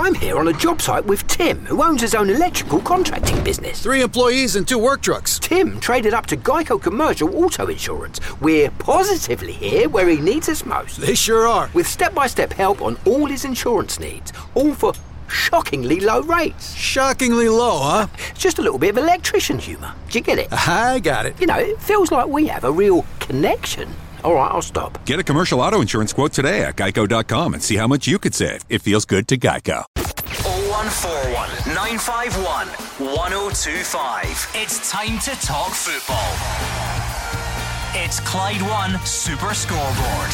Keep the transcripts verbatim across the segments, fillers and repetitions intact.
I'm here on a job site with Tim, who owns his own electrical contracting business. Three employees and two work trucks. Tim traded up to Geico Commercial Auto Insurance. We're positively here where he needs us most. They sure are. With step-by-step help on all his insurance needs, all for shockingly low rates. Shockingly low, huh? It's just a little bit of electrician humour. Do you get it? I got it. You know, it feels like we have a real connection. All right, I'll stop. Get a commercial auto insurance quote today at geico dot com and see how much you could save. It feels good to Geico. oh one four one, nine five one, one oh two five. It's time to talk football. It's Clyde One Super Scoreboard.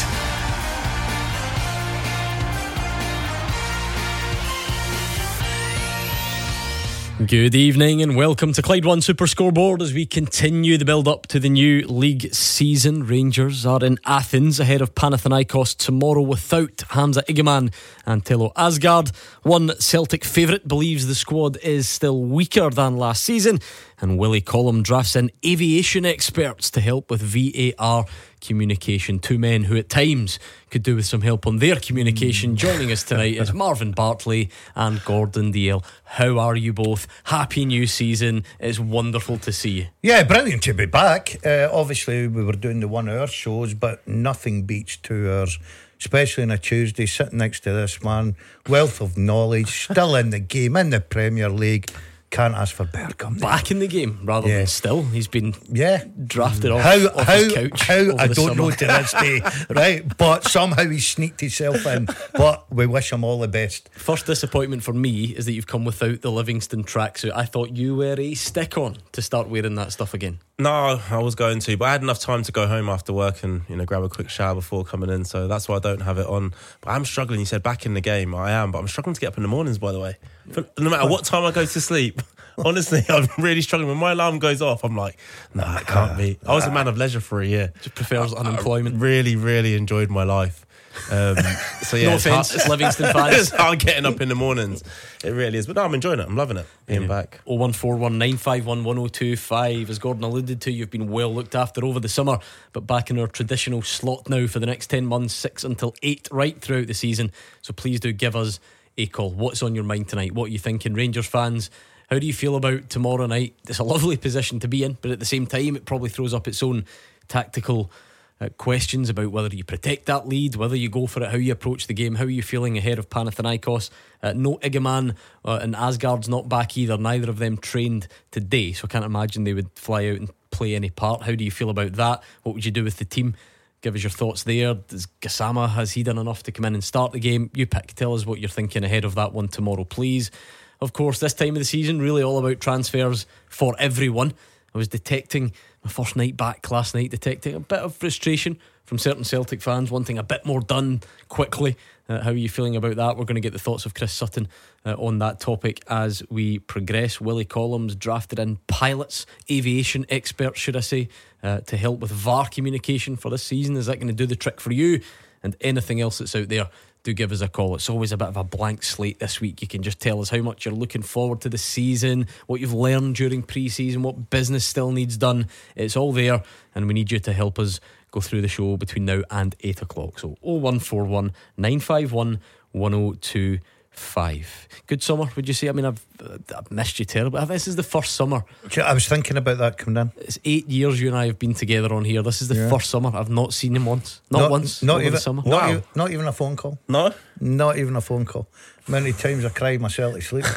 Good evening and welcome to Clyde One Super Scoreboard as we continue the build-up to the new league season. Rangers are in Athens ahead of Panathinaikos tomorrow without Hamza Igeman and Telo Asgard. One Celtic favourite believes the squad is still weaker than last season, and Willie Collum drafts in aviation experts to help with V A R communication. Two men who at times could do with some help on their communication. Joining us tonight is Marvin Bartley and Gordon Dale. How are you both? Happy new season. It's wonderful to see you. Yeah, brilliant to be back. Uh, obviously we were doing the one hour shows, but nothing beats two hours, especially on a Tuesday, sitting next to this man, wealth of knowledge, still in the game, in the Premier League. Can't ask for better company. Back in the game rather yeah. than still. He's been yeah. drafted off, how, off how, his couch. How, over I the don't summer. know to this day, right? But somehow he sneaked himself in. But we wish him all the best. First disappointment for me is that you've come without the Livingston tracksuit. I thought you were a stick on to start wearing that stuff again. No, I was going to, but I had enough time to go home after work and, you know, grab a quick shower before coming in, so that's why I don't have it on. But I'm struggling. You said back in the game, I am, but I'm struggling to get up in the mornings, by the way. For, no matter what time I go to sleep, honestly, I'm really struggling. When my alarm goes off, I'm like, no, nah, it can't be. I was a man of leisure for a year. Just prefers unemployment. I really, really enjoyed my life. Um, so yeah, no it's offence, hard, it's Livingston fans. It's hard getting up in the mornings. It really is. But no, I'm enjoying it. I'm loving it. Being Anyway, back. oh one four one, nine five one, one oh two five. As Gordon alluded to, you've been well looked after over the summer, but back in our traditional slot now for the next ten months, six until eight, right throughout the season. So please do give us a call. What's on your mind tonight? What are you thinking, Rangers fans? How do you feel about tomorrow night? It's a lovely position to be in, but at the same time it probably throws up its own tactical uh, questions about whether you protect that lead, whether you go for it, how you approach the game. How are you feeling ahead of Panathinaikos? Uh, no Igeman uh, and Asgard's not back either. Neither of them trained today, so I can't imagine they would fly out and play any part. How do you feel about that? What would you do with the team? Give us your thoughts there. Does Gassama, has he done enough to come in and start the game? You pick. Tell us what you're thinking ahead of that one tomorrow, please. Of course, this time of the season, really all about transfers for everyone. I was detecting, my first night back last night, detecting a bit of frustration from certain Celtic fans wanting a bit more done quickly. Uh, how are you feeling about that? We're going to get the thoughts of Chris Sutton uh, on that topic as we progress. Willie Collum's drafted in pilots, aviation experts, should I say, uh, to help with V A R communication for this season. Is that going to do the trick for you? And anything else that's out there, do give us a call. It's always a bit of a blank slate this week. You can just tell us how much you're looking forward to the season, what you've learned during pre-season, what business still needs done. It's all there, and we need you to help us go through the show between now and eight o'clock. So oh one four one, nine five one, one oh two five. Good summer, would you say? I mean, I've, I've missed you terribly. This is the first summer. I was thinking about that coming in. It's eight years you and I have been together on here. This is the yeah. first summer I've not seen him once. Not, not once. Not over even the summer. Not, Wow. even, not even a phone call. No? Not even a phone call. How many times I cried myself to sleep.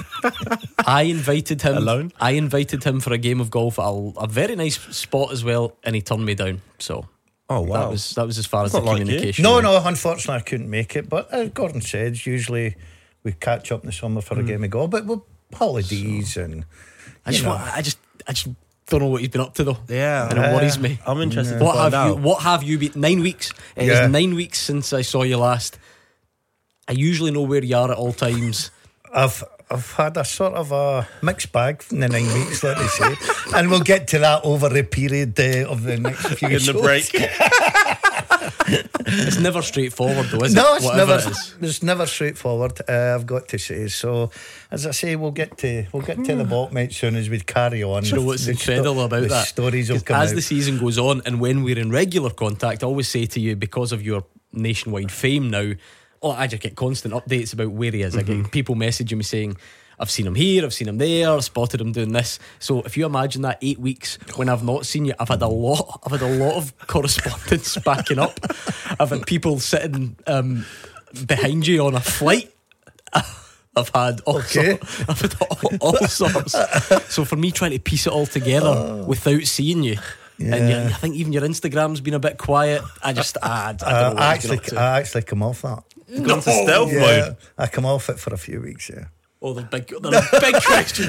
I invited him Alone? I invited him for a game of golf at a, a very nice spot as well, and he turned me down. So Oh wow. that was that was as far That's as the not like you. communication No, went. no, unfortunately I couldn't make it. But as Gordon said, usually we catch up in the summer for a Mm. game of golf. But with holidays and I just you know. want, I just I just don't know what he's been up to though. Yeah. And it worries me. I'm interested What to have find you out. what have you been nine weeks? It Yeah. is nine weeks since I saw you last. I usually know where you are at all times. I've I've had a sort of a mixed bag in the nine weeks, let me say, and we'll get to that over the period uh, of the next few In shows. the break. It's never straightforward though, is No, it? it's Whatever never. it is. It's never straightforward. Uh, I've got to say. So, as I say, we'll get to we'll get to the bottom mate soon as we carry on. Do you know what's The incredible sto- about the that? Stories will 'Cause come as out. the season goes on, and when we're in regular contact, I always say to you, because of your nationwide fame now, oh, I just get constant updates about where he is. Mm-hmm. I get people messaging me saying, I've seen him here, I've seen him there, I've spotted him doing this. So if you imagine that eight weeks when I've not seen you, I've had a lot I've had a lot of correspondence backing up. I've had people sitting um, behind you on a flight. I've had all okay. sorts. I've had all, all sorts. So for me trying to piece it all together oh. without seeing you, yeah. and you, I think even your Instagram's been a bit quiet. I just I, I don't know uh, what I actually I actually come off that. Gone to stealth yeah, mode. I come off it for a few weeks. Yeah. Oh, they're big, they're big questions.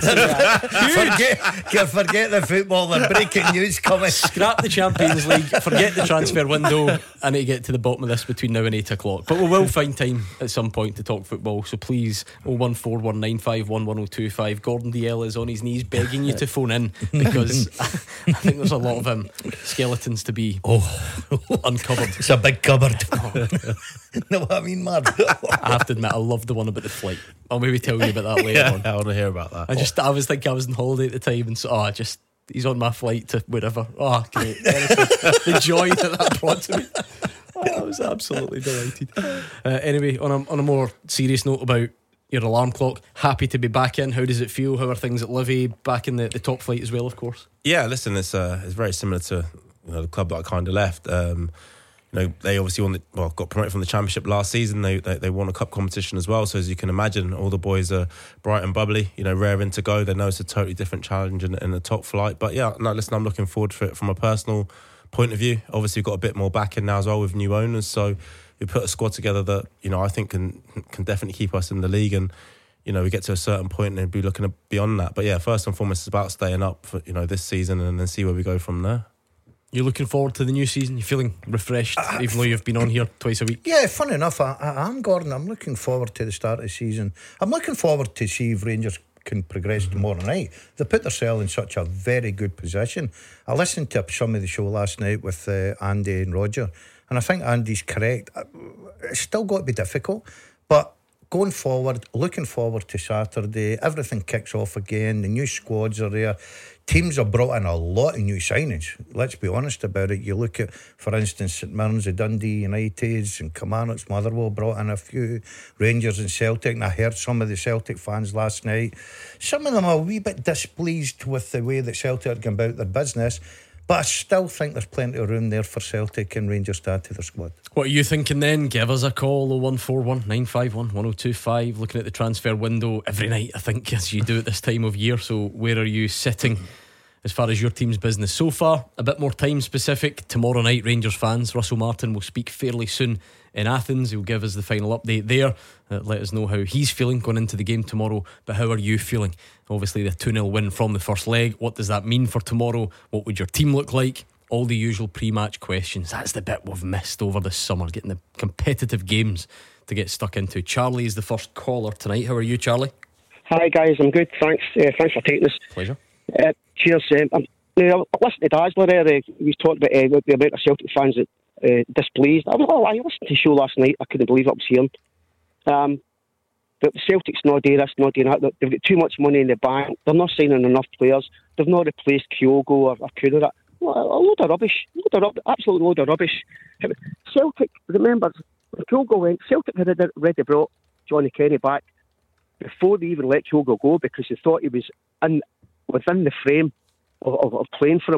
forget, forget the football. The breaking news coming. Scrap the Champions League. Forget the transfer window. I need to get to the bottom of this between now and eight o'clock. But we will find time at some point to talk football. So please, oh one four one nine five one one oh two five. Gordon D L is on his knees begging you to phone in because I think there's a lot of um, skeletons to be oh. uncovered. It's a big cupboard. Oh. Know what I mean, man? I have to admit, I love the one about the flight. I'll maybe tell you about that later yeah, on. I want to hear about that. I just, I was thinking I was on holiday at the time, and so, oh, I just, he's on my flight to wherever. Oh, great. The joy that that brought to me. Oh, I was absolutely delighted. Uh, anyway, on a, on a more serious note about your alarm clock, happy to be back in. How does it feel? How are things at Livy? Back in the, the top flight as well, of course. Yeah, listen, it's uh, it's very similar to, you know, the club that I kind of left. Um, You know, they obviously won the, well, got promoted from the Championship last season. They, they they won a cup competition as well. So as you can imagine, all the boys are bright and bubbly. You know, raring to go. They know it's a totally different challenge in, in the top flight. But yeah, no, listen, I'm looking forward to it from a personal point of view. Obviously, we've got a bit more backing now as well with new owners. So we put a squad together that, you know, I think can can definitely keep us in the league. And you know, we get to a certain point and be looking beyond that. But yeah, first and foremost, it's about staying up for, you know, this season and then see where we go from there. You're looking forward to the new season? You're feeling refreshed, uh, even though you've been on here twice a week? Yeah, fun enough. I, I am, Gordon. I'm looking forward to the start of the season. I'm looking forward to see if Rangers can progress mm-hmm. tomorrow night. They put themselves in such a very good position. I listened to some of the show last night with uh, Andy and Roger, and I think Andy's correct. It's still got to be difficult, but going forward, looking forward to Saturday, everything kicks off again. The new squads are there. Teams have brought in a lot of new signings. Let's be honest about it. You look at, for instance, St Mirren's, the Dundee Uniteds and Kilmarnock's Motherwell brought in a few. Rangers and Celtic, and I heard some of the Celtic fans last night. Some of them are a wee bit displeased with the way that Celtic are going about their business, but I still think there's plenty of room there for Celtic and Rangers to add to their squad. What are you thinking then? Give us a call, oh one four one nine five one one oh two five. Looking at the transfer window every night, I think, as you do at this time of year. So where are you sitting as far as your team's business so far? A bit more time specific. Tomorrow night, Rangers fans, Russell Martin will speak fairly soon in Athens. He'll give us the final update there, uh, let us know how he's feeling going into the game tomorrow. But how are you feeling? Obviously the two nil win from the first leg. What does that mean for tomorrow? What would your team look like? All the usual pre-match questions. That's the bit we've missed over this summer, getting the competitive games to get stuck into. Charlie is the first caller tonight. How are you, Charlie? Hi guys, I'm good, thanks. Uh, thanks for taking this. Pleasure. Uh, cheers. Um, I'm, you know, I listened to Dazzler there. Uh, he was talking about uh, the amount of Celtic fans that uh, displeased. I was, oh, I listened to the show last night. I couldn't believe what I was hearing. Um, but the Celtic's not doing this, not doing that. They've got too much money in the bank. They're not signing enough players. They've not replaced Kyogo or, or Kudera. Well, a load of rubbish. A load of rubbish. Absolute load of rubbish. Celtic, remember, when Kyogo went, Celtic had already brought Johnny Kenny back before they even let Kyogo go because they thought he was in within the frame of, of, of playing for him.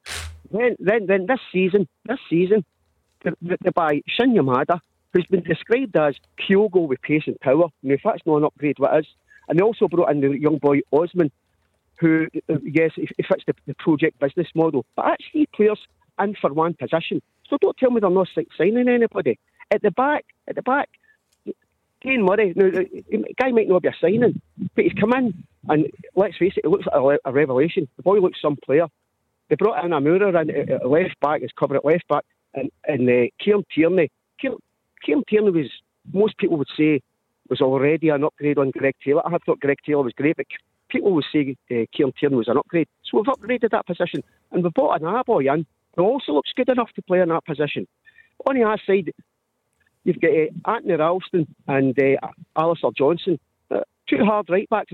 Then, then, then this season, this season, they, they buy Shin Yamada, who's been described as Kyogo with pace and power. Now, if that's not an upgrade, what is? And they also brought in the young boy Osman, who, yes, he fits the, the project business model, but actually players in for one position. So don't tell me they're not signing anybody. At the back, at the back, Kane Murray, now, the guy might not be a signing, but he's come in, and let's face it, it looks like a, a revelation. The boy looks some player. They brought in a Moorer in at left back, his cover at left back, and, and uh, Kieran Tierney. Kieran, Kieran Tierney was, most people would say, was already an upgrade on Greg Taylor. I thought Greg Taylor was great, but people would say uh, Kieran Tierney was an upgrade. So we've upgraded that position, and we've brought an A-boy in who also looks good enough to play in that position. On the other side, you've got uh, Anthony Ralston and uh, Alistair Johnson, uh, two hard right backs.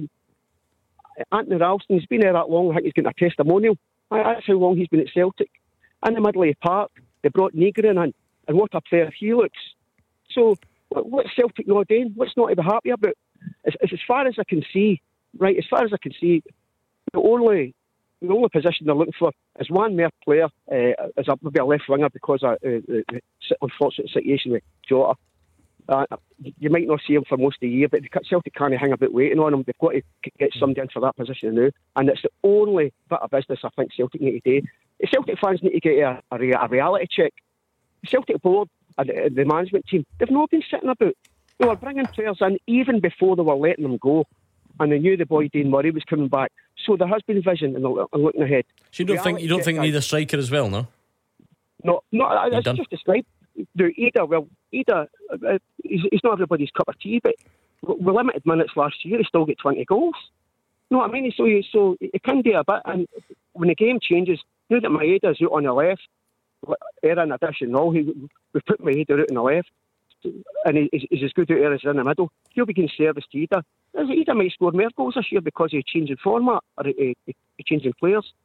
Anthony Ralston, he's been there that long. I think he's getting a testimonial. That's how long he's been at Celtic. In the middle of the park, they brought Negrin in, and what a player he looks. So what, what's Celtic not doing? What's not to be happy about? As, as, as far as I can see, right, as far as I can see, the only the only position they're looking for is one more player, uh, as a, maybe a left winger because of uh, the, the unfortunate situation with Jota. Uh, you might not see him for most of the year, but Celtic can't hang about waiting on him. They've got to get somebody in for that position now, and it's the only bit of business I think Celtic need to do. The Celtic fans need to get a, a, a reality check. The Celtic board and the, the management team, they've not been sitting about. They were bringing players in even before they were letting them go, and they knew the boy Dean Murray was coming back. So there has been vision and looking ahead. So you don't reality think you don't think you need a striker as well, no? No, no. It's just described. The Ida, well, Ida, uh, he's, he's not everybody's cup of tea, but with limited minutes last year, he still got twenty goals. You know what I mean? So, he, so it can do a bit, and when the game changes, now that Maeda's out on the left, Aaron addition, all he we put Maeda out on the left, and he, he's as good out there as in the middle. He'll be giving service to Ida. Ida might score more goals this year because of a changing format or a, a, a changing players.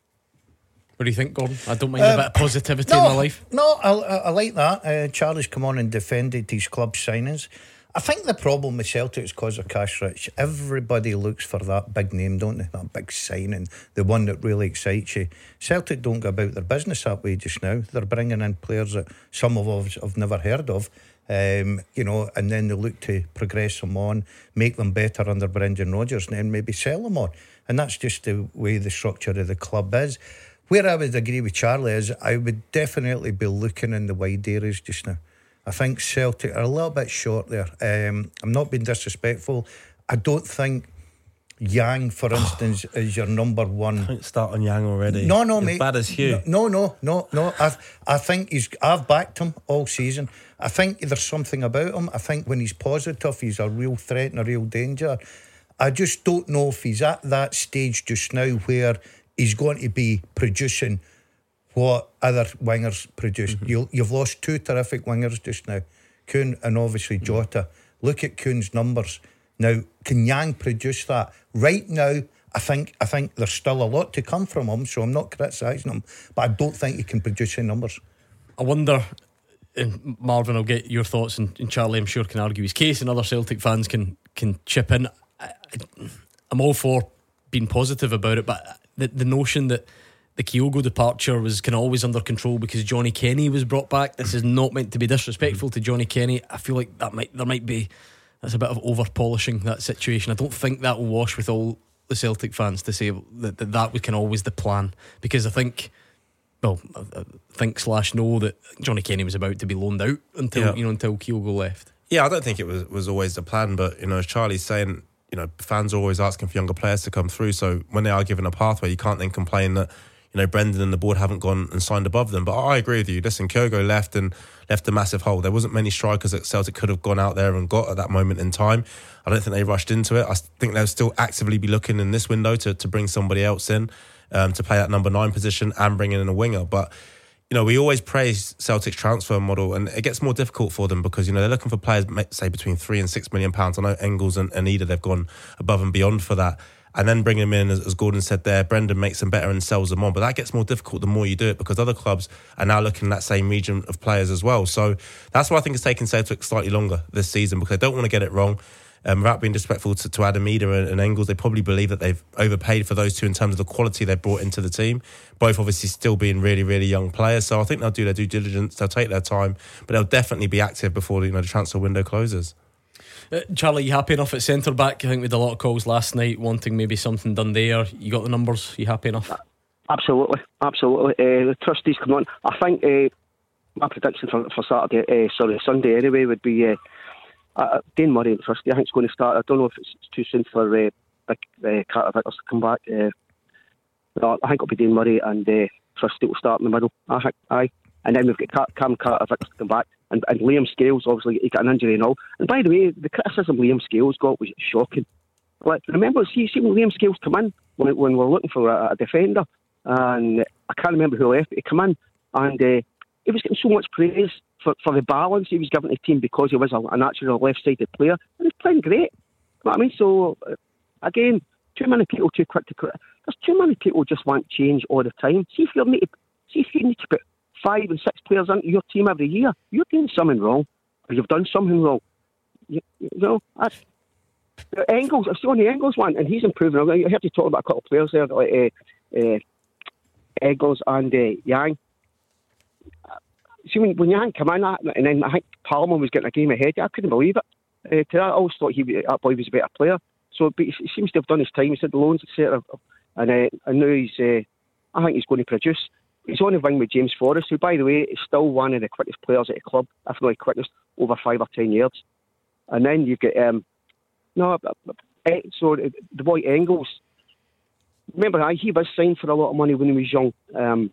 What do you think, Gordon? I don't mind um, a bit of positivity no, in my life. No, I, I like that. Uh, Charlie's come on and defended his club signings. I think the problem with Celtic is because they're cash rich. Everybody looks for that big name, don't they? That big signing, the one that really excites you. Celtic don't go about their business that way just now. They're bringing in players that some of us have never heard of. Um, you know, and then they look to progress them on, make them better under Brendan Rodgers, and then maybe sell them on. And that's just the way the structure of the club is. Where I would agree with Charlie is I would definitely be looking in the wide areas just now. I think Celtic are a little bit short there. Um, I'm not being disrespectful. I don't think Yang, for instance, is your number one. Don't start on Yang already. No, no, As mate. bad as Hugh. No, no, no, no. I, I think he's. I've backed him all season. I think there's something about him. I think when he's positive, he's a real threat and a real danger. I just don't know if he's at that stage just now where he's going to be producing what other wingers produce. Mm-hmm. You, you've lost two terrific wingers just now, Kuhn and obviously Jota. Mm-hmm. Look at Kuhn's numbers. Now, can Yang produce that? Right now, I think I think there's still a lot to come from him, so I'm not criticising him, but I don't think he can produce any numbers. I wonder, and Marvin, I'll get your thoughts, and, and Charlie, I'm sure, can argue his case, and other Celtic fans can, can chip in. I, I'm all for being positive about it, but the, the notion that the Kyogo departure was kind of always under control because Johnny Kenny was brought back. This is not meant to be disrespectful to Johnny Kenny. I feel like that might there might be that's a bit of over polishing that situation. I don't think that will wash with all the Celtic fans to say that that, that was kind of always the plan, because I think well I think slash know that Johnny Kenny was about to be loaned out until yeah. you know until Kyogo left. Yeah, I don't think it was was always the plan, but you know, as Charlie's saying, you know, fans are always asking for younger players to come through. So when they are given a pathway, you can't then complain that, you know, Brendan and the board haven't gone and signed above them. But I agree with you. Listen, Kyogo left and left a massive hole. There wasn't many strikers that Celtic could have gone out there and got at that moment in time. I don't think they rushed into it. I think they'll still actively be looking in this window to, to bring somebody else in um, to play that number nine position and bring in a winger. But you know, we always praise Celtic's transfer model, and it gets more difficult for them because, you know, they're looking for players, say, between three and six million pounds. I know Engels and, and Ida, they've gone above and beyond for that. And then bringing them in, as, as Gordon said there, Brendan makes them better and sells them on. But that gets more difficult the more you do it, because other clubs are now looking in that same region of players as well. So that's why I think it's taken Celtic slightly longer this season, because they don't want to get it wrong. Um, without being disrespectful to, to Adam Ida and, and Engels, they probably believe that they've overpaid for those two in terms of the quality they've brought into the team. Both obviously still being really, really young players. So I think they'll do their due diligence, they'll take their time, but they'll definitely be active before, you know, the transfer window closes. Uh, Charlie, you happy enough at centre back? I think we had a lot of calls last night wanting maybe something done there. You got the numbers? You happy enough? Absolutely, absolutely. Uh, the trustees come on. I think uh, my prediction for, for Saturday, uh, sorry, Sunday anyway, would be uh, uh, Dane Murray at trustee. I think it's going to start. I don't know if it's too soon for uh, big uh, Carter Vickers to come back. Uh, no, I think it'll be Dane Murray and uh, trustee will start in the middle. I think, aye. And then we've got Cam Carter Vickers to come back. And, and Liam Scales, obviously, he got an injury and all. And by the way, the criticism Liam Scales got was shocking. Like, remember, see, see when Liam Scales come in, when, when we're looking for a, a defender, and I can't remember who left, but he come in, and uh, he was getting so much praise for, for the balance he was giving the team because he was a, a natural left-sided player, and he's playing great. You know what I mean? So, uh, again, too many people too quick to criticize. There's too many people just want change all the time. See if you need to, see if you need to put five and six players into your team every year, you're doing something wrong. you've done something wrong. You, you know, that's, Engels, I've seen the Engels one, and he's improving. I heard you talk about a couple of players there, like uh, uh, Engels and uh, Yang. See, when, when Yang came in, and then I think Palmer was getting a game ahead, I couldn't believe it. Uh, to that, I always thought he, that boy was a better player. So, but he seems to have done his time. He's had the loans, et cetera. And, uh, and now he's, uh, I think he's going to produce. He's on the wing with James Forrest, who, by the way, is still one of the quickest players at the club, if not the quickest, over five or ten years. And then you've got, um, no, so the boy Engels, remember, he was signed for a lot of money when he was young. Um,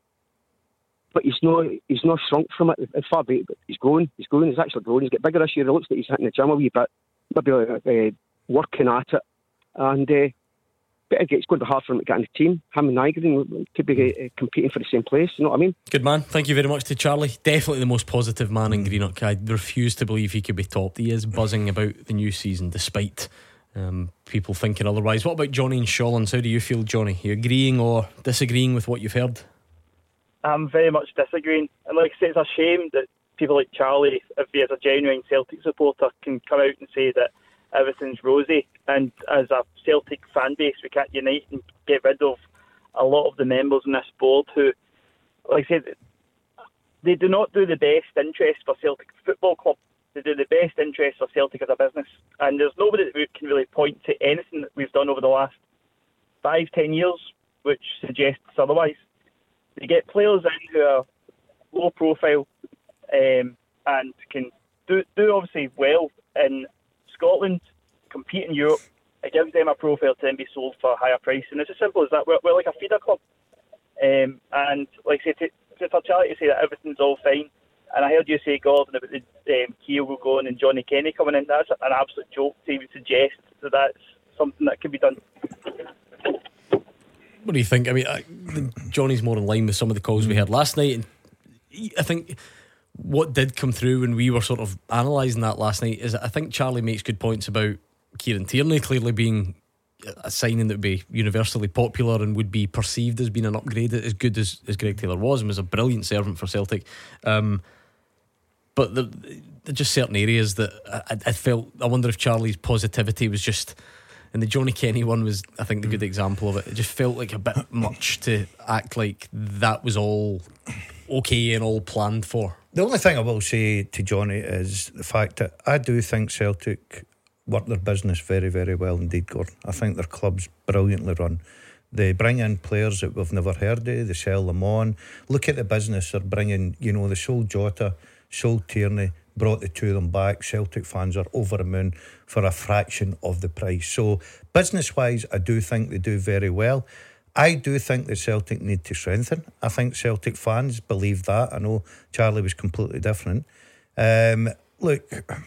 but he's not, he's not shrunk from it. It's far better, but he's growing, he's growing, he's actually growing. He's got bigger this year. It looks like he's hitting the gym a wee bit, maybe uh, working at it. And uh, but it's going to be hard for him to get in the team. Him and Nygren could be uh, competing for the same place, you know what I mean? Good man. Thank you very much to Charlie. Definitely the most positive man in Greenock. I refuse to believe he could be topped. He is buzzing about the new season despite um, people thinking otherwise. What about Johnny and Shawlands? How do you feel, Johnny? Are you agreeing or disagreeing with what you've heard? I'm very much disagreeing. And like I say, it's a shame that people like Charlie, if he is a genuine Celtic supporter, can come out and say that everything's rosy, and as a Celtic fan base we can't unite and get rid of a lot of the members on this board who, like I said, they do not do the best interest for Celtic Football Club. They do the best interest for Celtic as a business, and there's nobody that can really point to anything that we've done over the last five, ten years which suggests otherwise. They get players in who are low profile um, and can do, do obviously well in Scotland, compete in Europe. It gives them a profile to then be sold for a higher price, and it's as simple as that. We're, we're like a feeder club, um, and like I say, to, to, for Charlie to say that everything's all fine, and I heard you say, Gordon, about the um, Kyogo going and Johnny Kenny coming in. That's an absolute joke to even suggest that that's something that could be done. What do you think? I mean, I, Johnny's more in line with some of the calls we heard last night, and I think what did come through when we were sort of analysing that last night is that I think Charlie makes good points about Kieran Tierney clearly being a signing that would be universally popular and would be perceived as being an upgrade, as good as, as Greg Taylor was and was a brilliant servant for Celtic. Um, but there are just certain areas that I, I felt, I wonder if Charlie's positivity was just, and the Johnny Kenny one was, I think, the good example of it. It just felt like a bit much to act like that was all okay and all planned for. The only thing I will say to Johnny is the fact that I do think Celtic work their business very, very well indeed, Gordon. I think their club's brilliantly run. They bring in players that we've never heard of, they sell them on. Look at the business they're bringing, you know, they sold Jota, sold Tierney, brought the two of them back. Celtic fans are over the moon for a fraction of the price. So business wise, I do think they do very well. I do think that Celtic need to strengthen. I think Celtic fans believe that. I know Charlie was completely different. Um, look,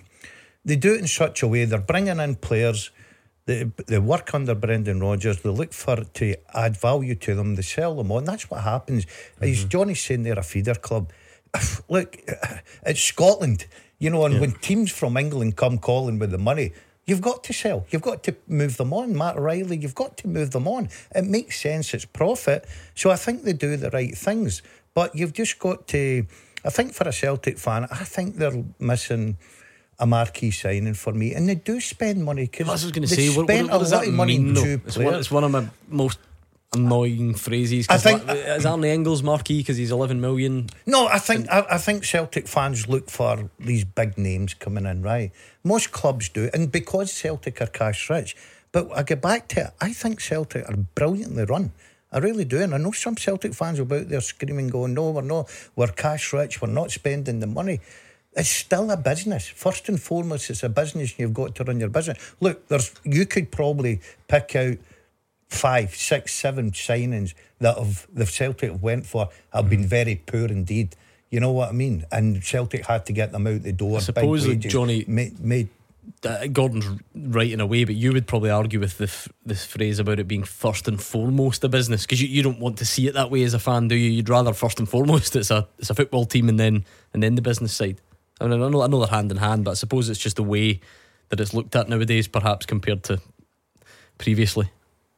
they do it in such a way, they're bringing in players, they, they work under Brendan Rodgers, they look for to add value to them, they sell them on. That's what happens. Mm-hmm. As Johnny's saying, they're a feeder club. Look, it's Scotland, you know, and yeah. when teams from England come calling with the money, you've got to sell, you've got to move them on. Matt Riley, you've got to move them on. It makes sense, it's profit. So I think they do the right things, but you've just got to, I think for a Celtic fan, I think they're missing a marquee signing for me, and they do spend money because I was going to they say, spent what, what, what does a lot that of money mean, in two it's players. one, it's one of my most annoying phrases. I think like, is Arnie Engels marquee because he's eleven million? No, I think I, I think Celtic fans look for these big names coming in, right? Most clubs do, and because Celtic are cash rich. But I get back to it, I think Celtic are brilliantly run. I really do, and I know some Celtic fans are out there screaming, going, "No, we're not. We're cash rich. We're not spending the money." It's still a business. First and foremost, it's a business, and you've got to run your business. Look, there's you could probably pick out five, six, seven signings that have the Celtic have went for have been very poor indeed. You know what I mean? And Celtic had to get them out the door. I suppose that Johnny made, made uh, Gordon's right in a way, but you would probably argue with the f- this phrase about it being first and foremost a business, because you, you don't want to see it that way as a fan, do you? You'd rather first and foremost it's a it's a football team and then and then the business side. I mean, I know, I know they're hand in hand, but I suppose it's just the way that it's looked at nowadays, perhaps compared to previously.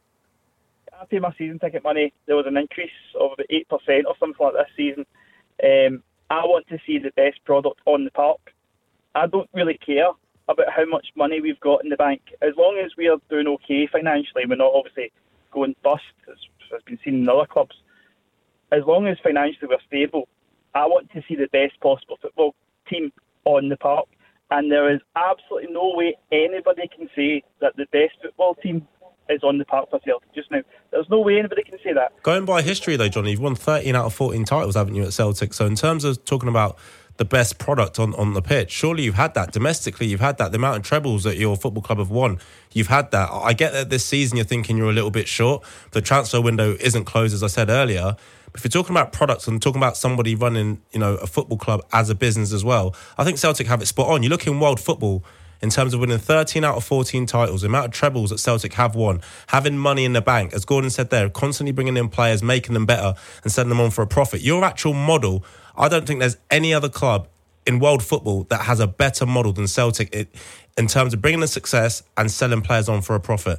I pay my season ticket money. There was an increase of about eight percent or something like this season. Um, I want to see the best product on the park. I don't really care about how much money we've got in the bank. As long as we are doing okay financially, we're not obviously going bust, as has been seen in other clubs. As long as financially we're stable, I want to see the best possible football team on the park. And there is absolutely no way anybody can say that the best football team is on the park for Celtic just now. There's no way anybody can say that. Going by history though, Johnny, you've won thirteen out of fourteen titles, haven't you, at Celtic? So in terms of talking about the best product on, on the pitch, surely you've had that. Domestically, you've had that. The amount of trebles that your football club have won, you've had that. I get that this season you're thinking you're a little bit short. The transfer window isn't closed, as I said earlier. But if you're talking about products and talking about somebody running, you know, a football club as a business as well, I think Celtic have it spot on. You look in world football, in terms of winning thirteen out of fourteen titles, the amount of trebles that Celtic have won, having money in the bank, as Gordon said there, constantly bringing in players, making them better and sending them on for a profit. Your actual model, I don't think there's any other club in world football that has a better model than Celtic in terms of bringing in success and selling players on for a profit.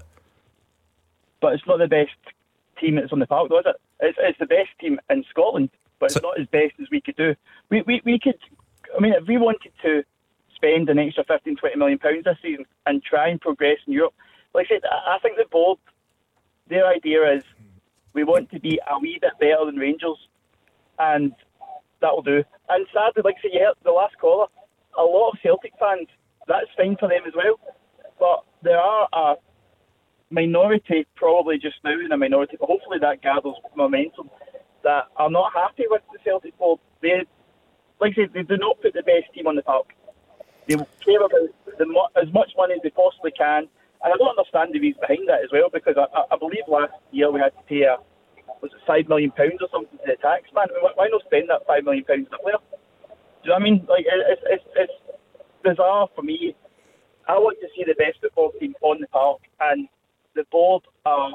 But it's not the best team that's on the park, though, is it? It's, it's the best team in Scotland, but it's so, not as best as we could do. We, we, we could, I mean, if we wanted to spend an extra fifteen, twenty million pounds this season and try and progress in Europe. Like I said, I think the board, their idea is we want to be a wee bit better than Rangers, and that'll do. And sadly, like I said, you heard the last caller, a lot of Celtic fans, that's fine for them as well. But there are a minority, probably just now in a minority, but hopefully that gathers momentum, that are not happy with the Celtic board. They, like I said, they do not put the best team on the park. They care about the, as much money as they possibly can. And I don't understand the reason behind that as well, because I, I believe last year we had to pay a, was it five million pounds or something to the tax man? I mean, why not spend that five million pounds on a player? Do you know what I mean? Like, it's, it's, it's bizarre for me. I want to see the best football team on the park, and the board are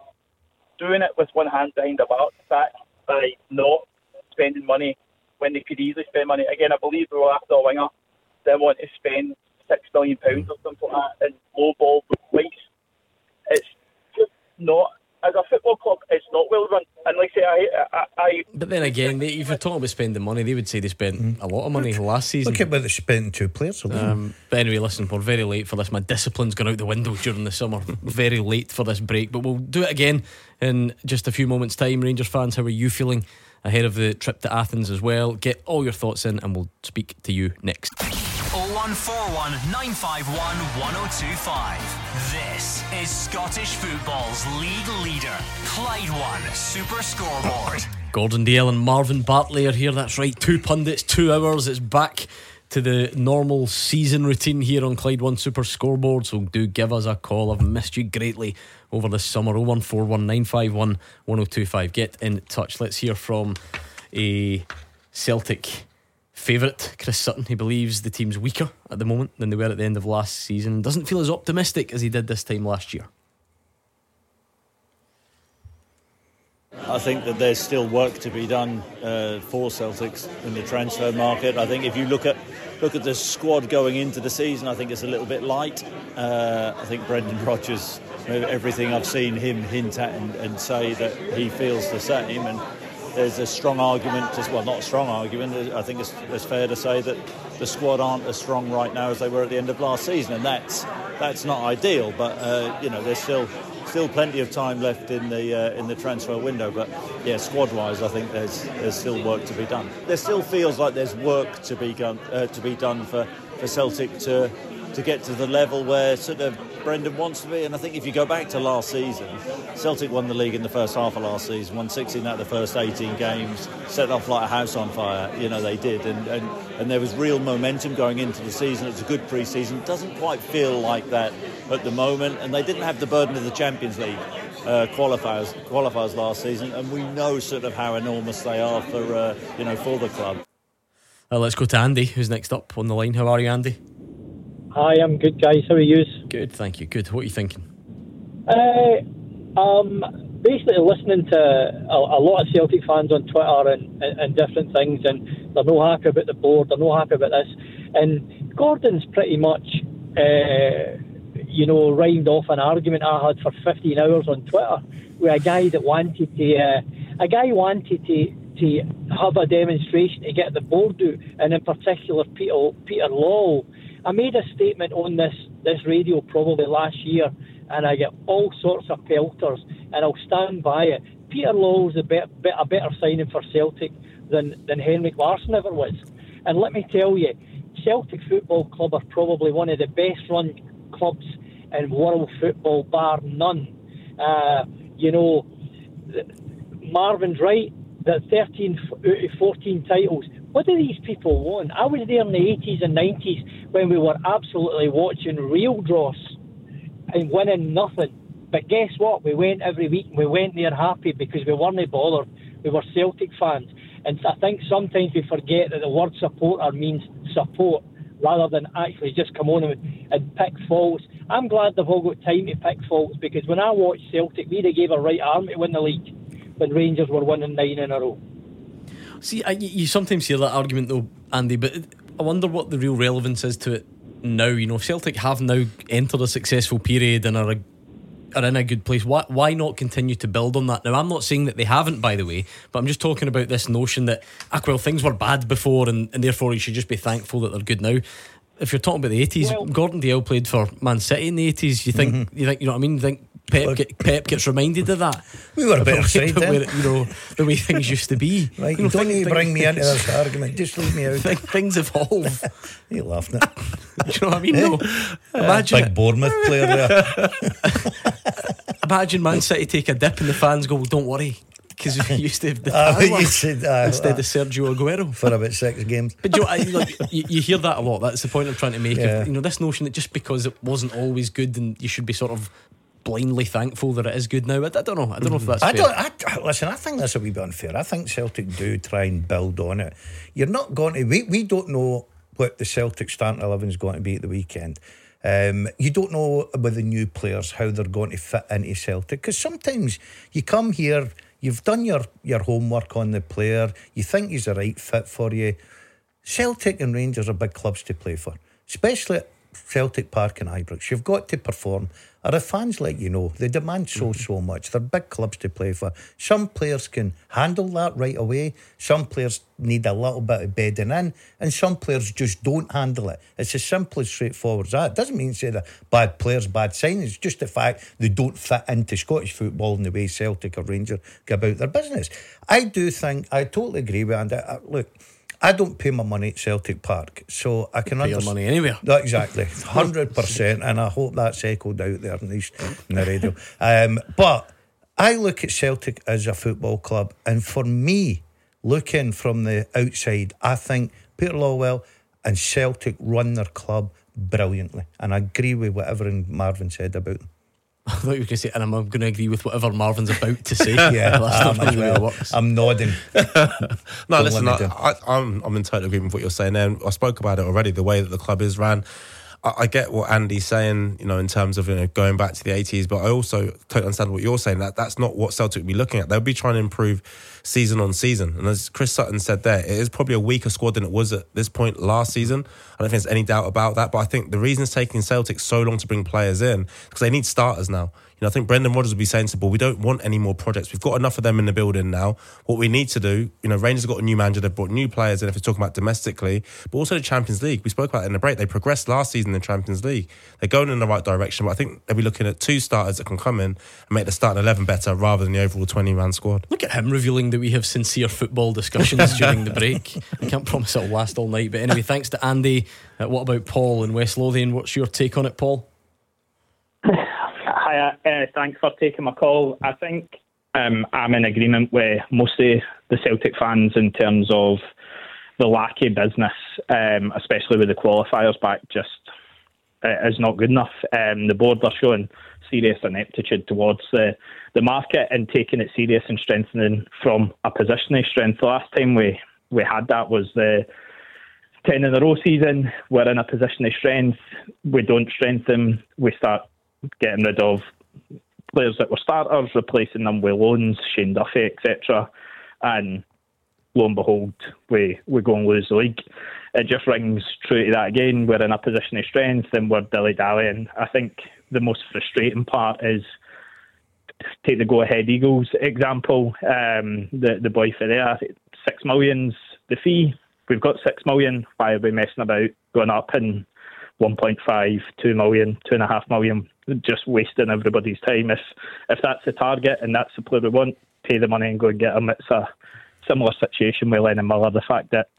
doing it with one hand behind their back by not spending money when they could easily spend money. Again, I believe we were after a winger. They want to spend six million pounds or something like that in low ball waste. It's just not, as a football club, it's not well run. And like I say, I, I, I but then again, they, if you're talking about spending money, they would say they spent mm. a lot of money last season. Look at what they spent two players alone. Um, but anyway, listen, we're very late for this. My discipline's gone out the window during the summer. Very late for this break, but we'll do it again in just a few moments' time. Rangers fans, how are you feeling ahead of the trip to Athens as well? Get all your thoughts in, and we'll speak to you next. oh one four one, nine five one, one oh two five. This is Scottish football's league leader, Clyde One Super Scoreboard. Gordon Dale and Marvin Bartley are here. That's right, two pundits, two hours. It's back to the normal season routine here on Clyde One Super Scoreboard. So do give us a call. I've missed you greatly over this summer. oh one four one, nine five one, one oh two five. Get in touch. Let's hear from a Celtic favourite, Chris Sutton. He believes the team's weaker at the moment than they were at the end of last season. Doesn't feel as optimistic as he did this time last year. I think that there's still work to be done uh, for Celtics in the transfer market. I think if you look at look at the squad going into the season, I think it's a little bit light. Uh, I think Brendan Rodgers, everything I've seen him hint at and, and say that he feels the same, and there's a strong argument, as well, not a strong argument, I think it's, it's fair to say that the squad aren't as strong right now as they were at the end of last season, and that's that's not ideal, but uh, you know, there's still still plenty of time left in the uh, in the transfer window. But yeah, squad wise, I think there's there's still work to be done. There still feels like there's work to be done uh, to be done for, for Celtic to to get to the level where sort of Brendan wants to be. And I think if you go back to last season, Celtic won the league in the first half of last season, won sixteen out of the first eighteen games, set off like a house on fire. You know, they did, and and, and there was real momentum going into the season. It's a good pre-season. It doesn't quite feel like that at the moment, and they didn't have the burden of the Champions League uh, qualifiers qualifiers last season, and we know sort of how enormous they are for uh, you know for the club. Uh, let's go to Andy, who's next up on the line. How are you, Andy? Hi, I'm good, guys. How are you? Good, thank you. Good. What are you thinking? Uh, um, basically listening to a, a lot of Celtic fans on Twitter and, and, and different things, and they're not happy about the board, they're not happy about this. And Gordon's pretty much, uh, you know, rhymed off an argument I had for fifteen hours on Twitter with a guy that wanted to, uh, a guy wanted to to have a demonstration to get the board out, and in particular Peter Peter Law. I made a statement on this this radio probably last year, and I get all sorts of pelters, and I'll stand by it. Peter Law is a, be- be- a better signing for Celtic than, than Henrik Larsson ever was. And let me tell you, Celtic Football Club are probably one of the best run clubs in world football, bar none. Uh, you know, Marvin's right, that thirteen out of fourteen titles. What do these people want? I was there in the eighties and nineties when we were absolutely watching real dross and winning nothing. But guess what? We went every week and we went there happy because we weren't bothered. We were Celtic fans. And I think sometimes we forget that the word supporter means support rather than actually just come on and, and pick faults. I'm glad they've all got time to pick faults, because when I watched Celtic, we'd have gave a right arm to win the league when Rangers were winning nine in a row. See, I, you sometimes hear that argument though, Andy, but I wonder what the real relevance is to it now. You know, if Celtic have now entered a successful period and are a are in a good place, why, why not continue to build on that? Now, I'm not saying that they haven't, by the way, but I'm just talking about this notion that, ah, well, things were bad before and, and therefore you should just be thankful that they're good now. If you're talking about the eighties, well, Gordon Dale played for Man City in the eighties. You think, mm-hmm. you think, you know what I mean? You think Pep, get, Pep gets reminded of that? We were a better side then. Where, you know, the way things used to be. Right, you know, don't think, you think, bring me into this argument. Just leave me out. Think, things evolve. You're laughing at. Do you know what I mean? No. Imagine uh, big Bournemouth player there. Imagine Man City take a dip and the fans go, well, don't worry, because we used to have the uh, fan said, uh, instead uh, of Sergio Aguero for about six games. But you, know, I, like, you, you hear that a lot. That's the point I'm trying to make. Yeah. Of, you know, this notion that just because it wasn't always good and you should be sort of blindly thankful that it is good now. I, I don't know. I don't know if that's I fair. don't. I, listen, I think that's a wee bit unfair. I think Celtic do try and build on it. You're not going to. We we don't know what the Celtic starting eleven is going to be at the weekend. Um, you don't know with the new players how they're going to fit into Celtic, because sometimes you come here, you've done your, your homework on the player, you think he's the right fit for you. Celtic and Rangers are big clubs to play for, especially at Celtic Park and Ibrox. You've got to perform. Or the fans let you know, they demand so so much. They're big clubs to play for. Some players can handle that right away. Some players need a little bit of bedding in, and some players just don't handle it. It's as simple as straightforward as that. It doesn't mean say that bad players, bad signings. It's just the fact they don't fit into Scottish football in the way Celtic or Rangers go about their business. I do think, I totally agree with Andy. I, look, I don't pay my money at Celtic Park, so I can pay understand your money anywhere. That, exactly, one hundred percent, and I hope that's echoed out there in, these, in the radio. Um, but I look at Celtic as a football club, and for me, looking from the outside, I think Peter Lawwell and Celtic run their club brilliantly, and I agree with whatever Marvin said about them. I thought you were going to say, and I'm going to agree with whatever Marvin's about to say. Yeah, that's um, not really well. how it works. I'm nodding. No, Don't listen, I, do. I, I'm I'm in total agreement with what you're saying there. I spoke about it already. The way that the club is ran, I, I get what Andy's saying, you know, in terms of, you know, going back to the eighties. But I also totally understand what you're saying. That that's not what Celtic would be looking at. They'll be trying to improve season on season. And as Chris Sutton said there, it is probably a weaker squad than it was at this point last season. I don't think there's any doubt about that. But I think the reason it's taking Celtic so long to bring players in, because they need starters now. You know, I think Brendan Rodgers will be saying to the board, we don't want any more projects. We've got enough of them in the building now. What we need to do, you know, Rangers have got a new manager. They've brought new players in, if it's talking about domestically, but also the Champions League. We spoke about it in the break. They progressed last season in the Champions League. They're going in the right direction, but I think they'll be looking at two starters that can come in and make the starting eleven better rather than the overall twenty-man squad. Look at him revealing that we have sincere football discussions during the break. I can't promise it'll last all night, but anyway, thanks to Andy. Uh, what about Paul in West Lothian? What's your take on it, Paul? Hi, uh, thanks for taking my call. I think um, I'm in agreement with most of the Celtic fans in terms of the lack of business, um, especially with the qualifiers back, just uh, is not good enough. Um, the board are showing serious ineptitude towards the, the market and taking it serious and strengthening from a position of strength. The last time we, we had that was the ten in a row season. We're in a position of strength. We don't strengthen. We start getting rid of players that were starters, replacing them with loans, Shane Duffy, et cetera. And lo and behold, we, we go and lose the league. It just rings true to that again. We're in a position of strength and we're dilly-dallying. I think the most frustrating part is take the Go Ahead Eagles example. Um, the the boy for there, six million's the fee. We've got six million. Why are we messing about going up in one point five, two million, two and a half million? Just wasting everybody's time. If if that's the target and that's the player we want, pay the money and go and get him. It's a similar situation with Lennon Miller. The fact that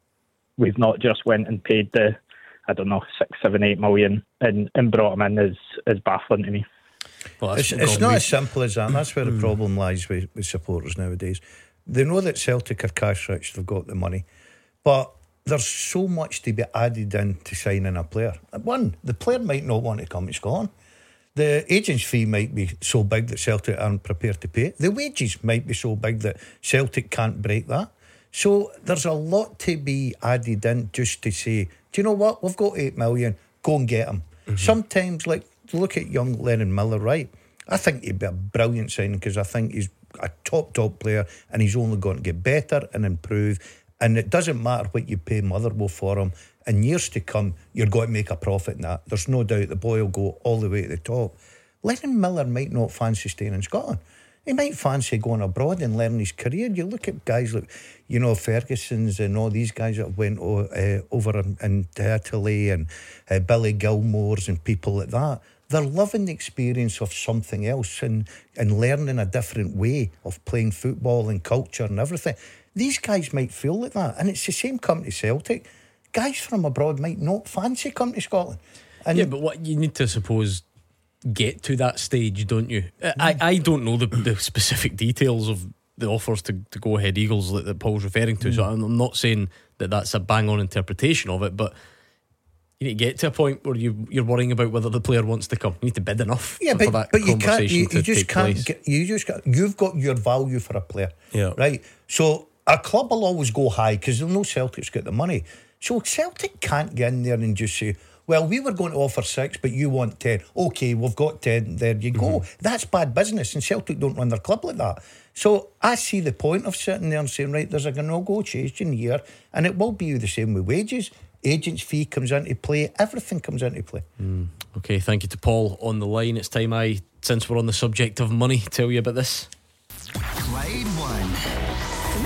we've not just went and paid the, I don't know, six, seven, eight million and, and brought him in is is baffling to me. Well, it's it's not as simple as that. That's where the problem lies with, with supporters nowadays. They know that Celtic are cash rich, they've got the money, but there's so much to be added in to signing a player. One, the player might not want to come to Scotland. The agent's fee might be so big that Celtic aren't prepared to pay it. The wages might be so big that Celtic can't break that. So there's a lot to be added in just to say, do you know what? We've got eight million, go and get him. Mm-hmm. Sometimes, like, look at young Lennon Miller, right? I think he'd be a brilliant signing because I think he's a top, top player and he's only going to get better and improve. And it doesn't matter what you pay Motherwell for him. In years to come, you're going to make a profit in that. There's no doubt the boy will go all the way to the top. Lennon Miller might not fancy staying in Scotland. He might fancy going abroad and learning his career. You look at guys like, you know, Ferguson's and all these guys that went uh, over in, in Italy and uh, Billy Gilmore's and people like that. They're loving the experience of something else and, and learning a different way of playing football and culture and everything. These guys might feel like that. And it's the same coming to Celtic. Guys from abroad might not fancy coming to Scotland. And yeah, but what you need to, suppose, get to that stage, don't you? I, I don't know the, the specific details of the offers to, to Go Ahead Eagles that, that Paul's referring to, mm. so I'm not saying that that's a bang-on interpretation of it, but you need to get to a point where you, you're worrying about whether the player wants to come. You need to bid enough yeah, for, but, for that but you conversation can't, you, to you just take can't place. Get, you just got, you've got your value for a player, yeah. right? So a club will always go high because they'll know Celtic's got the money. So Celtic can't get in there and just say, well, we were going to offer six, but you want ten. Okay, we've got ten. There you go. Mm-hmm. That's bad business, and Celtic don't run their club like that. So I see the point of sitting there and saying, right, there's a negotiation here, and it will be the same with wages. Agent's fee comes into play. Everything comes into play. Mm. Okay, thank you to Paul on the line. It's time I, since we're on the subject of money, tell you about this. Clyde One.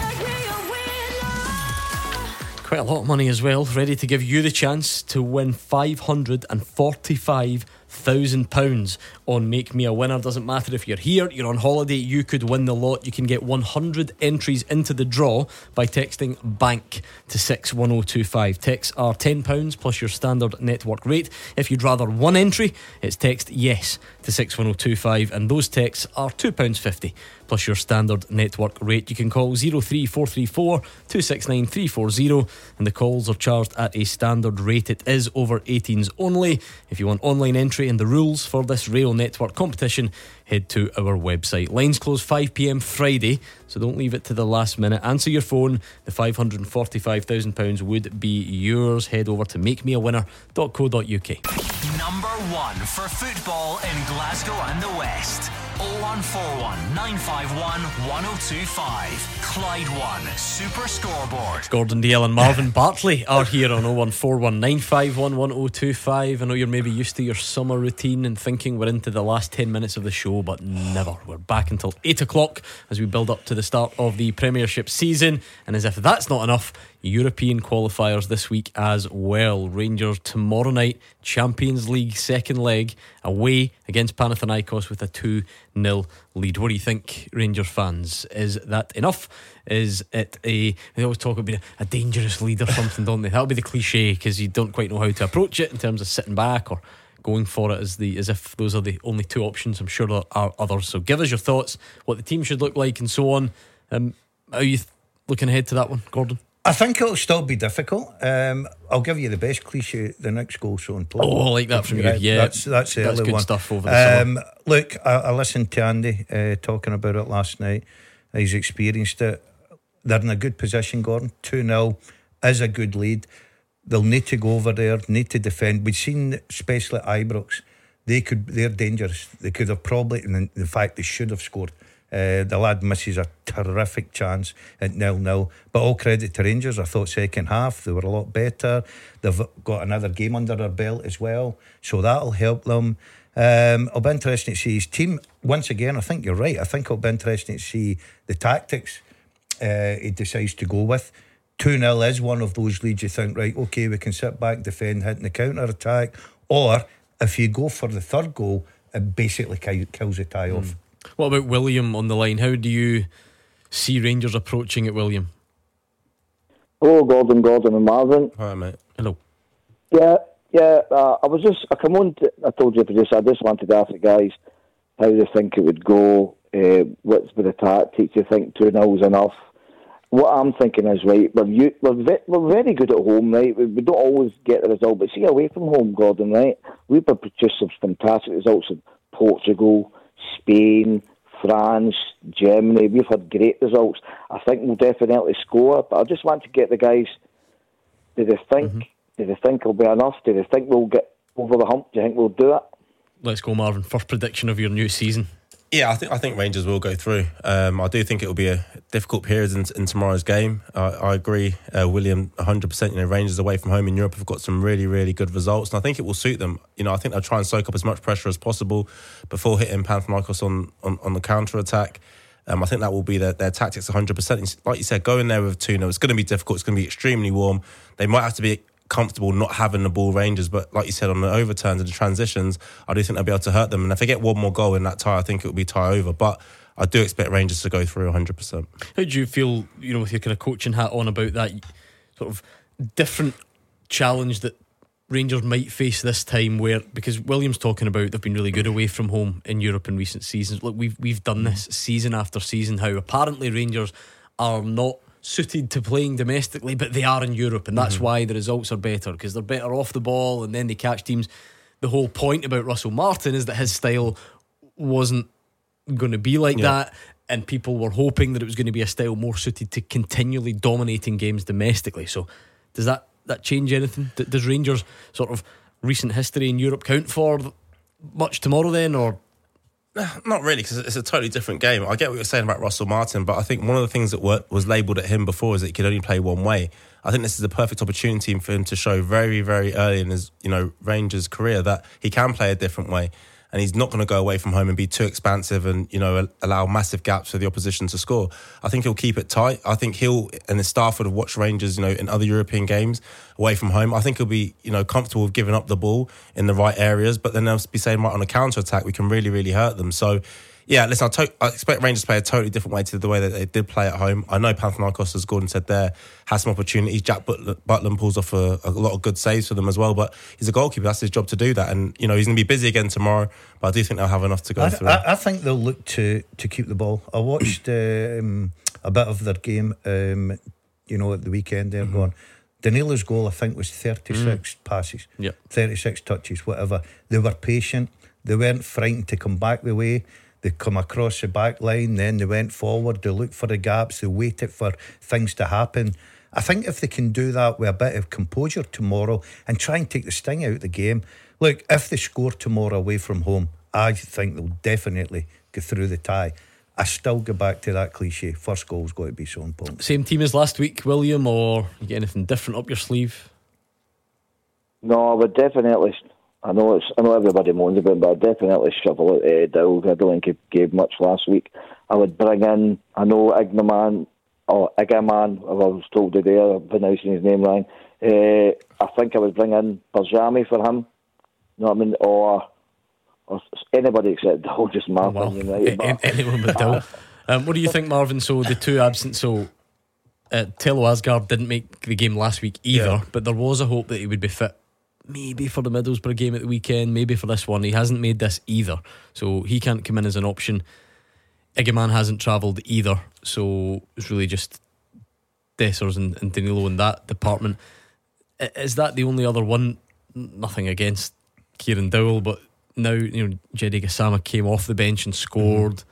Quite a lot of money as well, ready to give you the chance to win five hundred forty-five thousand pounds on Make Me a Winner. Doesn't matter if you're here, you're on holiday, you could win the lot. You can get one hundred entries into the draw by texting BANK to six one oh two five. Texts are ten pounds plus your standard network rate. If you'd rather one entry, it's text YES to six one oh two five, and those texts are two pounds fifty plus your standard network rate. You can call oh three four three four two six nine three four oh, and the calls are charged at a standard rate. It is over eighteens only. If you want online entry and the rules for this Rail Network competition, head to our website. Lines close five p.m. Friday, so don't leave it to the last minute. Answer your phone. The five hundred forty-five thousand pounds would be yours. Head over to make me a winner dot co dot uk. Number one for football in Glasgow and the West. oh one four one nine five one one oh two five. Clyde One Super Scoreboard. Gordon Dalziel and Marvin Bartley are here on oh one four one nine five one one oh two five. I know you're maybe used to your summer routine and thinking we're into the last ten minutes of the show, but never. We're back until eight o'clock as we build up to the start of the Premiership season, and as if that's not enough, European qualifiers this week as well. Rangers tomorrow night, Champions League second leg, away against Panathinaikos with a two nil lead. What do you think, Rangers fans? Is that enough? Is it a, they always talk about a dangerous lead or something, don't they? That'll be the cliche because you don't quite know how to approach it in terms of sitting back or going for it as the as if those are the only two options. I'm sure there are others. So give us your thoughts, what the team should look like and so on. Um, are you th- looking ahead to that one, Gordon? I think it'll still be difficult. Um, I'll give you the best cliche: the next goal shown play. Oh, I like that from you. Yeah, that's that's the that's early good one. stuff over the um, summer. Look, I, I listened to Andy uh, talking about it last night. He's experienced it. They're in a good position, Gordon. two nil is a good lead. They'll need to go over there, need to defend. We've seen, especially Ibrox, they could, they're dangerous. They could have probably, and in fact, they should have scored. Uh, the lad misses a terrific chance at nil nil. But all credit to Rangers. I thought second half they were a lot better. They've got another game under their belt as well, so that'll help them. Um, it'll be interesting to see his team. Once again, I think you're right. I think it'll be interesting to see the tactics uh, he decides to go with. two nil is one of those leads you think, right, okay, we can sit back, defend, hit in the counter-attack. Or if you go for the third goal, it basically kills the tie mm. off. What about William on the line? How do you see Rangers approaching it, William? Hello, Gordon, Gordon and Marvin. Hi, mate. Hello. Yeah, yeah, uh, I was just, I come on, to, I told you, producer, I just wanted to ask the guys how they think it would go, uh, what's with the tactics, do you think two nil is enough? What I'm thinking is, right, we're, you, we're, ve- we're very good at home, right, we, we don't always get the result, but see, away from home, Gordon, right, we've produced some fantastic results in Portugal, Spain, France, Germany. We've had great results. I think we'll definitely score, but I just want to get the guys, do they think mm-hmm. do they think it'll be enough? Do they think we'll get over the hump? Do you think we'll do it? Let's go, Marvin. First prediction of your new season. Yeah, I think I think Rangers will go through. Um, I do think it will be a difficult period in, in tomorrow's game. I, I agree, uh, William, one hundred percent. You know, Rangers away from home in Europe have got some really, really good results, and I think it will suit them. You know, I think they'll try and soak up as much pressure as possible before hitting Panathinaikos on, on, on the counter attack. Um, I think that will be their, their tactics one hundred percent. Like you said, go in there with two nil. It's going to be difficult. It's going to be extremely warm. They might have to be comfortable not having the ball, Rangers, but like you said, on the overturns and the transitions, I do think they'll be able to hurt them, and if they get one more goal in that tie, I think it will be tie over, but I do expect Rangers to go through one hundred percent. How do you feel, you know, with your kind of coaching hat on, about that sort of different challenge that Rangers might face this time, where, because William's talking about they've been really good away from home in Europe in recent seasons. Look, we've we've done this season after season, how apparently Rangers are not suited to playing domestically, but they are in Europe, and that's mm-hmm. why the results are better, because they're better off the ball and then they catch teams. The whole point about Russell Martin is that his style wasn't going to be like yeah. that, and people were hoping that it was going to be a style more suited to continually dominating games domestically. So does that, that change anything? D- does Rangers' sort of recent history in Europe count for much tomorrow then, or? Not really, because it's a totally different game. I get what you're saying about Russell Martin, but I think one of the things that were, was labelled at him before is that he could only play one way. I think this is the perfect opportunity for him to show very, very early in his, you know, Rangers career that he can play a different way, and he's not going to go away from home and be too expansive and, you know, allow massive gaps for the opposition to score. I think he'll keep it tight. I think he'll, and the staff would have watched Rangers, you know, in other European games away from home. I think he'll be, you know, comfortable with giving up the ball in the right areas, but then they'll be saying, right, on a counter attack, we can really, really hurt them. So, yeah, listen, I, to- I expect Rangers to play a totally different way to the way that they did play at home. I know Panathinaikos, as Gordon said there, has some opportunities. Jack Butler, Butland pulls off a, a lot of good saves for them as well, but he's a goalkeeper. That's his job to do that. And, you know, he's going to be busy again tomorrow, but I do think they'll have enough to go I, through. I, I think they'll look to, to keep the ball. I watched um, a bit of their game, um, you know, at the weekend there, mm-hmm. going. Danilo's goal, I think, was thirty-six mm. passes, yep. thirty-six touches, whatever. They were patient. They weren't frightened to come back the way. They come across the back line, then they went forward, they looked for the gaps, they waited for things to happen. I think if they can do that with a bit of composure tomorrow and try and take the sting out of the game, look, if they score tomorrow away from home, I think they'll definitely go through the tie. I still go back to that cliche, first goal's got to be so important. Same team as last week, William, or you get anything different up your sleeve? No, I would definitely... I know it's. I know everybody moans about it, but I'd definitely shovel it uh, Dowell. I don't think he gave much last week. I would bring in, I know Ignaman, or Igaman, if I was told today, I'm pronouncing his name wrong. Uh, I think I would bring in Barjami for him. You know what I mean? Or, or anybody except Dowell, just my well, opinion. Right? But, anyone but Dowell. Um, what do you think, Marvin? So the two absent, so uh, Tello Asgard didn't make the game last week either, yeah. but there was a hope that he would be fit. Maybe for the Middlesbrough game at the weekend, maybe for this one. He hasn't made this either, so he can't come in as an option. Igaman hasn't travelled either, so it's really just Dessers and, and Danilo in that department. Is that the only other one? Nothing against Kieran Dowell, but now, you know, Jedi Gassama came off the bench and scored. Mm-hmm.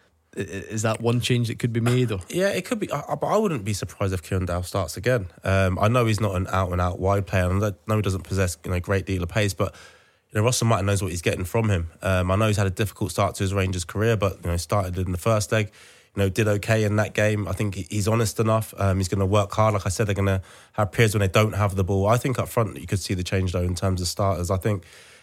Is that one change that could be made? Or? Yeah, it could be. I, but I wouldn't be surprised if Kieran Dowell starts again. Um, I know he's not an out and out wide player, and I know he doesn't possess, you know, a great deal of pace. But you know, Russell Martin knows what he's getting from him. Um, I know he's had a difficult start to his Rangers career, but you know, started in the first leg. You know, did okay in that game. I think he's honest enough. Um, he's going to work hard. Like I said, they're going to have periods when they don't have the ball. I think up front you could see the change though in terms of starters. I think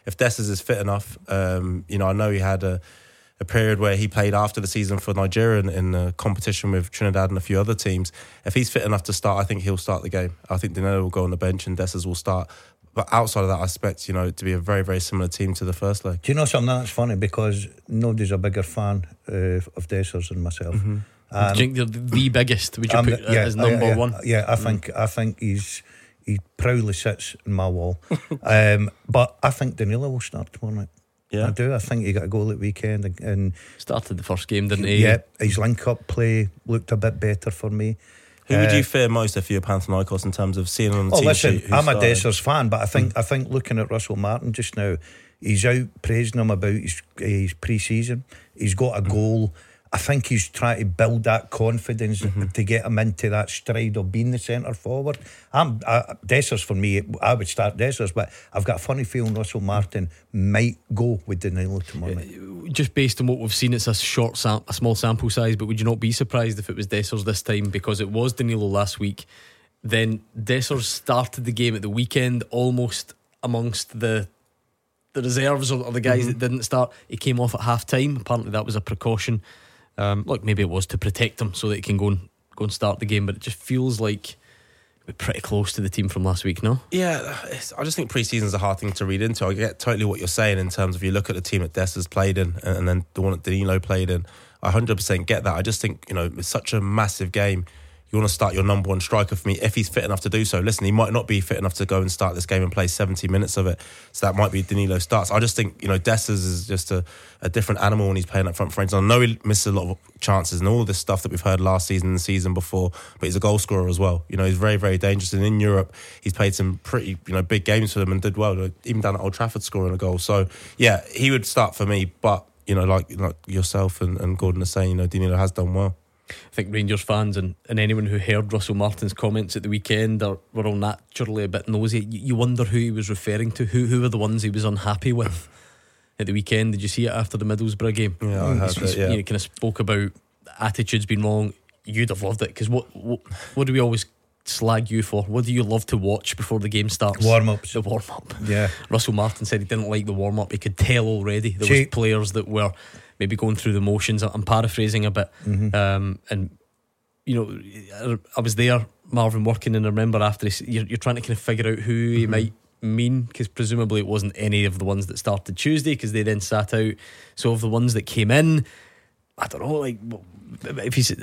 if Dessers is fit enough, um, you know, I know he had a, a period where he played after the season for Nigeria in, in a competition with Trinidad and a few other teams. If he's fit enough to start, I think he'll start the game. I think Danilo will go on the bench and Dessers will start. But outside of that, I expect, you know, to be a very, very similar team to the first leg. Do you know something that's funny? Because nobody's a bigger fan uh, of Dessers than myself. Mm-hmm. Um, Do you think they're the biggest? Would you um, put yeah, as number yeah, one? Yeah, I think mm. I think he's he proudly sits in my wall. um, but I think Danilo will start tomorrow night. Yeah, I do. I think he got a goal at weekend and, and started the first game, didn't he? Yeah, his link-up play looked a bit better for me. Who uh, would you fear most if you're Panathinaikos in terms of seeing on the oh, team listen, sheet? I'm started? a Dessers fan, but I think mm. I think looking at Russell Martin just now, he's out praising him about his, his pre-season. He's got a mm. goal. I think he's trying to build that confidence mm-hmm. to get him into that stride of being the centre forward. I'm uh, Dessers for me. I would start Dessers, but I've got a funny feeling Russell Martin might go with Danilo tomorrow night. Just based on what we've seen, it's a short, sam- a small sample size. But would you not be surprised if it was Dessers this time, because it was Danilo last week? Then Dessers started the game at the weekend almost amongst the the reserves or, or the guys mm-hmm. that didn't start. He came off at half time. Apparently that was a precaution. Um, look, maybe it was to protect him so that he can go and go and start the game, but it just feels like we're pretty close to the team from last week, no? Yeah, it's, I just think pre-season's a hard thing to read into. I get totally what you're saying in terms of you look at the team that Dessers played in and, and then the one that Danilo played in. I one hundred percent get that. I just think, you know, it's such a massive game. You want to start your number one striker for me if he's fit enough to do so. Listen, he might not be fit enough to go and start this game and play seventy minutes of it, so that might be Danilo starts. I just think, you know, Dessers is just a, a different animal when he's playing up front for Rangers. I know he misses a lot of chances and all this stuff that we've heard last season and the season before, but he's a goal scorer as well. You know, he's very, very dangerous, and in Europe he's played some pretty, you know, big games for them and did well, even down at Old Trafford scoring a goal. So yeah, he would start for me, but you know, like like yourself and, and Gordon are saying, you know, Danilo has done well. I think Rangers fans and, and anyone who heard Russell Martin's comments at the weekend are, were all naturally a bit nosy. You, you wonder who he was referring to. Who who were the ones he was unhappy with at the weekend? Did you see it after the Middlesbrough game? Yeah, I heard it, yeah. You know, kind of spoke about attitude's been wrong. You'd have loved it, because what, what what do we always slag you for? What do you love to watch before the game starts? Warm-ups. The warm-up. Yeah. Russell Martin said he didn't like the warm-up. He could tell already there was players that were maybe going through the motions. I'm paraphrasing a bit. Mm-hmm. Um, and you know, I was there, Marvin, working, and I remember after he, you're, you're trying to kind of figure out who mm-hmm. he might mean, because presumably it wasn't any of the ones that started Tuesday, because they then sat out. So of the ones that came in, I don't know, like if he's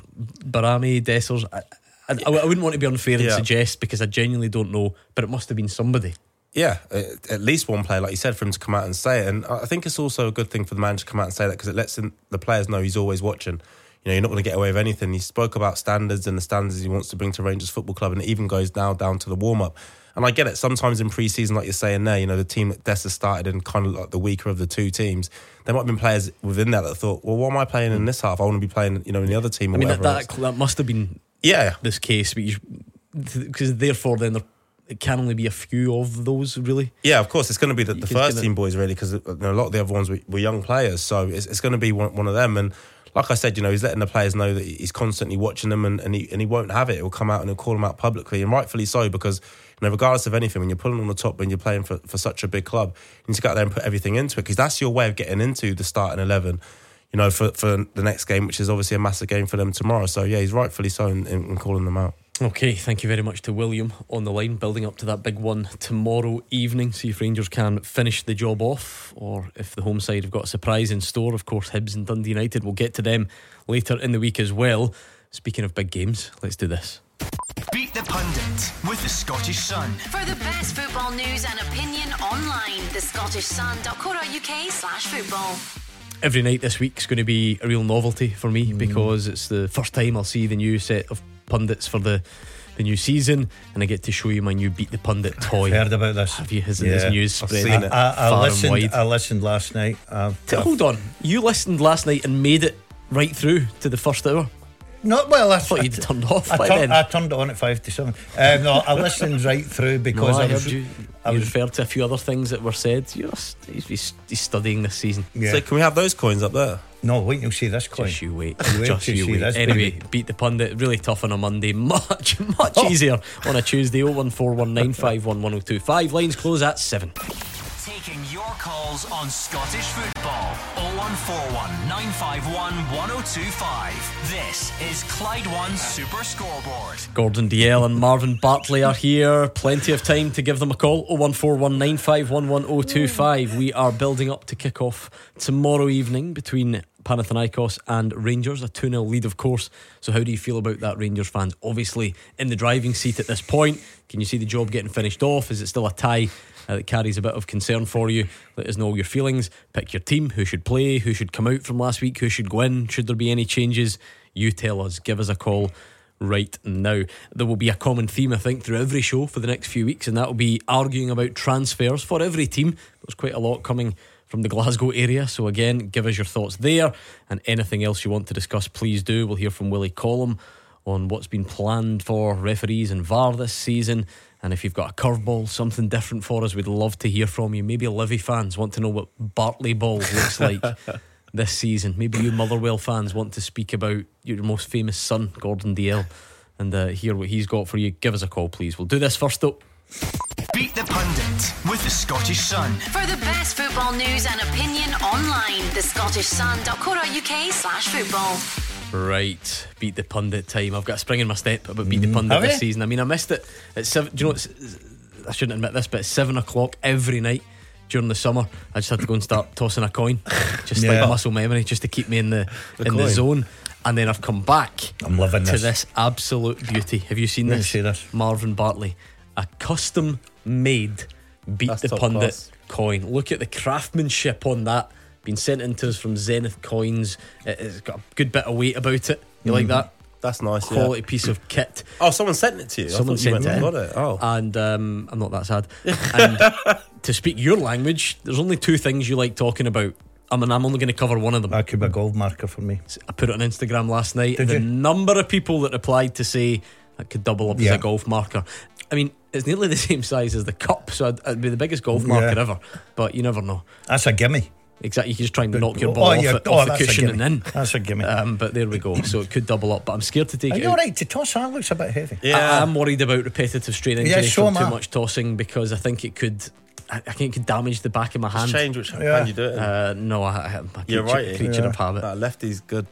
Barami, Dessers, I, I, I wouldn't want to be unfair and yeah. suggest, because I genuinely don't know, but it must have been somebody. Yeah, at least one player, like you said, for him to come out and say it. And I think it's also a good thing for the manager to come out and say that, because it lets him, the players know he's always watching. You know, you're not going to get away with anything. He spoke about standards and the standards he wants to bring to Rangers Football Club, and it even goes now down to the warm-up. And I get it, sometimes in pre-season, like you're saying there, you know, the team that Dessers started in, kind of like the weaker of the two teams, there might have been players within that that thought, well, what am I playing in this half? I want to be playing, you know, in the other team or I mean, whatever that, that, that must have been yeah. this case, because therefore then there it can only be a few of those, really. Yeah, of course, it's going to be the, the first gonna... team boys, really, because you know, a lot of the other ones were, were young players, so it's, it's going to be one, one of them. And like I said, you know, he's letting the players know that he's constantly watching them, and, and he and he won't have it. He'll come out and he'll call them out publicly, and rightfully so, because you know, regardless of anything, when you're pulling on the top, when you're playing for, for such a big club, you need to go out there and put everything into it, because that's your way of getting into the starting eleven, you know, for, for the next game, which is obviously a massive game for them tomorrow. So yeah, he's rightfully so in, in, in calling them out. Okay, thank you very much to William on the line, building up to that big one tomorrow evening. See if Rangers can finish the job off, or if the home side have got a surprise in store. Of course, Hibs and Dundee United, we'll get to them later in the week as well. Speaking of big games, let's do this. Beat the Pundit with the Scottish Sun. For the best football news and opinion online, the Scottish Sun dot co dot uk slash football. Every night this week's going to be a real novelty for me, mm. because it's the first time I'll see the new set of pundits for the the new season, and I get to show you my new Beat the Pundit toy. I've heard about this. Have you? Has yeah. this news spread? I, I, I, far listened, and wide? I listened last night. I've, I've, Hold on, you listened last night and made it right through to the first hour? Not well. I, I thought you'd turned off I by turn, then. I turned it on at five to seven. Um, no, I listened right through because no, I, I was. Heard you, I you was referred to a few other things that were said. You're, he's, he's studying this season. Yeah. So can we have those coins up there? No, wait till you see this coin. Just you wait. wait Just you wait. This, anyway, baby. Beat the Pundit. Really tough on a Monday. Much, much oh. easier on a Tuesday. oh one four one nine five one one oh two five. Lines close at seven. Taking your calls on Scottish football. oh one four one, nine five one, one oh two five. This is Clyde One Super Scoreboard. Gordon Dalziel and Marvin Bartley are here. Plenty of time to give them a call. oh one four one, nine five one, one oh two five. We are building up to kick off tomorrow evening between Panathinaikos and Rangers. A two nil lead, of course. So how do you feel about that, Rangers fans? Obviously in the driving seat at this point. Can you see the job getting finished off? Is it still a tie uh, that carries a bit of concern for you? Let us know all your feelings. Pick your team. Who should play? Who should come out from last week? Who should go in? Should there be any changes? You tell us. Give us a call right now. There will be a common theme, I think, through every show for the next few weeks, and that will be arguing about transfers for every team. There's quite a lot coming from the Glasgow area, so again, give us your thoughts there, and anything else you want to discuss, please do. We'll hear from Willie Collum on what's been planned for referees and V A R this season, and if you've got a curveball, something different for us, we'd love to hear from you. Maybe Livy fans want to know what Bartley Ball looks like this season. Maybe you Motherwell fans want to speak about your most famous son, Gordon Dalziel, and uh, hear what he's got for you. Give us a call, please. We'll do this first though. Beat the Pundit with the Scottish Sun. For the best football news and opinion online, the Scottish Sun dot co dot uk slash football. Right, Beat the Pundit time. I've got a spring in my step about Beat the Pundit Have this you? season. I mean, I missed it at seven. Do you know it's, I shouldn't admit this, but it's seven o'clock every night during the summer. I just had to go and start tossing a coin, just Yeah. like muscle memory, just to keep me in the, The in the coin. zone. And then I've come back I'm loving to this. this absolute beauty. Have you seen Let me this? see this. Marvin Bartley, a custom made Beat That's the top Pundit class. coin. Look at the craftsmanship on that. Been sent into us from Zenith Coins. It- It's got a good bit of weight about it. You like that? That's nice. Yeah. Quality piece of kit. Oh, someone sent it to you. Someone I thought you sent went it and in. got it. Oh, And um, I'm not that sad. And to speak your language, there's only two things you like talking about. I mean, I'm only going to cover one of them. That could be a gold marker for me. I put it on Instagram last night. Did the you? number of people that replied to say that could double up as Yeah. a golf marker. I mean, it's nearly the same size as the cup, so it'd, it'd be the biggest golf marker Yeah. ever. But you never know. That's a gimme. Exactly, you can just try and knock your Oh, ball off, yeah. it, Oh, off the that's a cushion and gimme. in. That's a gimme. Um, but there we go. So it could double up. But I'm scared to take Are it you out. alright to toss? That looks a bit heavy. yeah. I, I'm worried about repetitive strain injury Yeah, so from am too I. much tossing, because I think it could. I, I think it could damage the back of my Just hand. change which Yeah. hand you do it in. Uh, no, I, I, I'm a You're creature, right. creature Yeah. of habit. That lefty's good.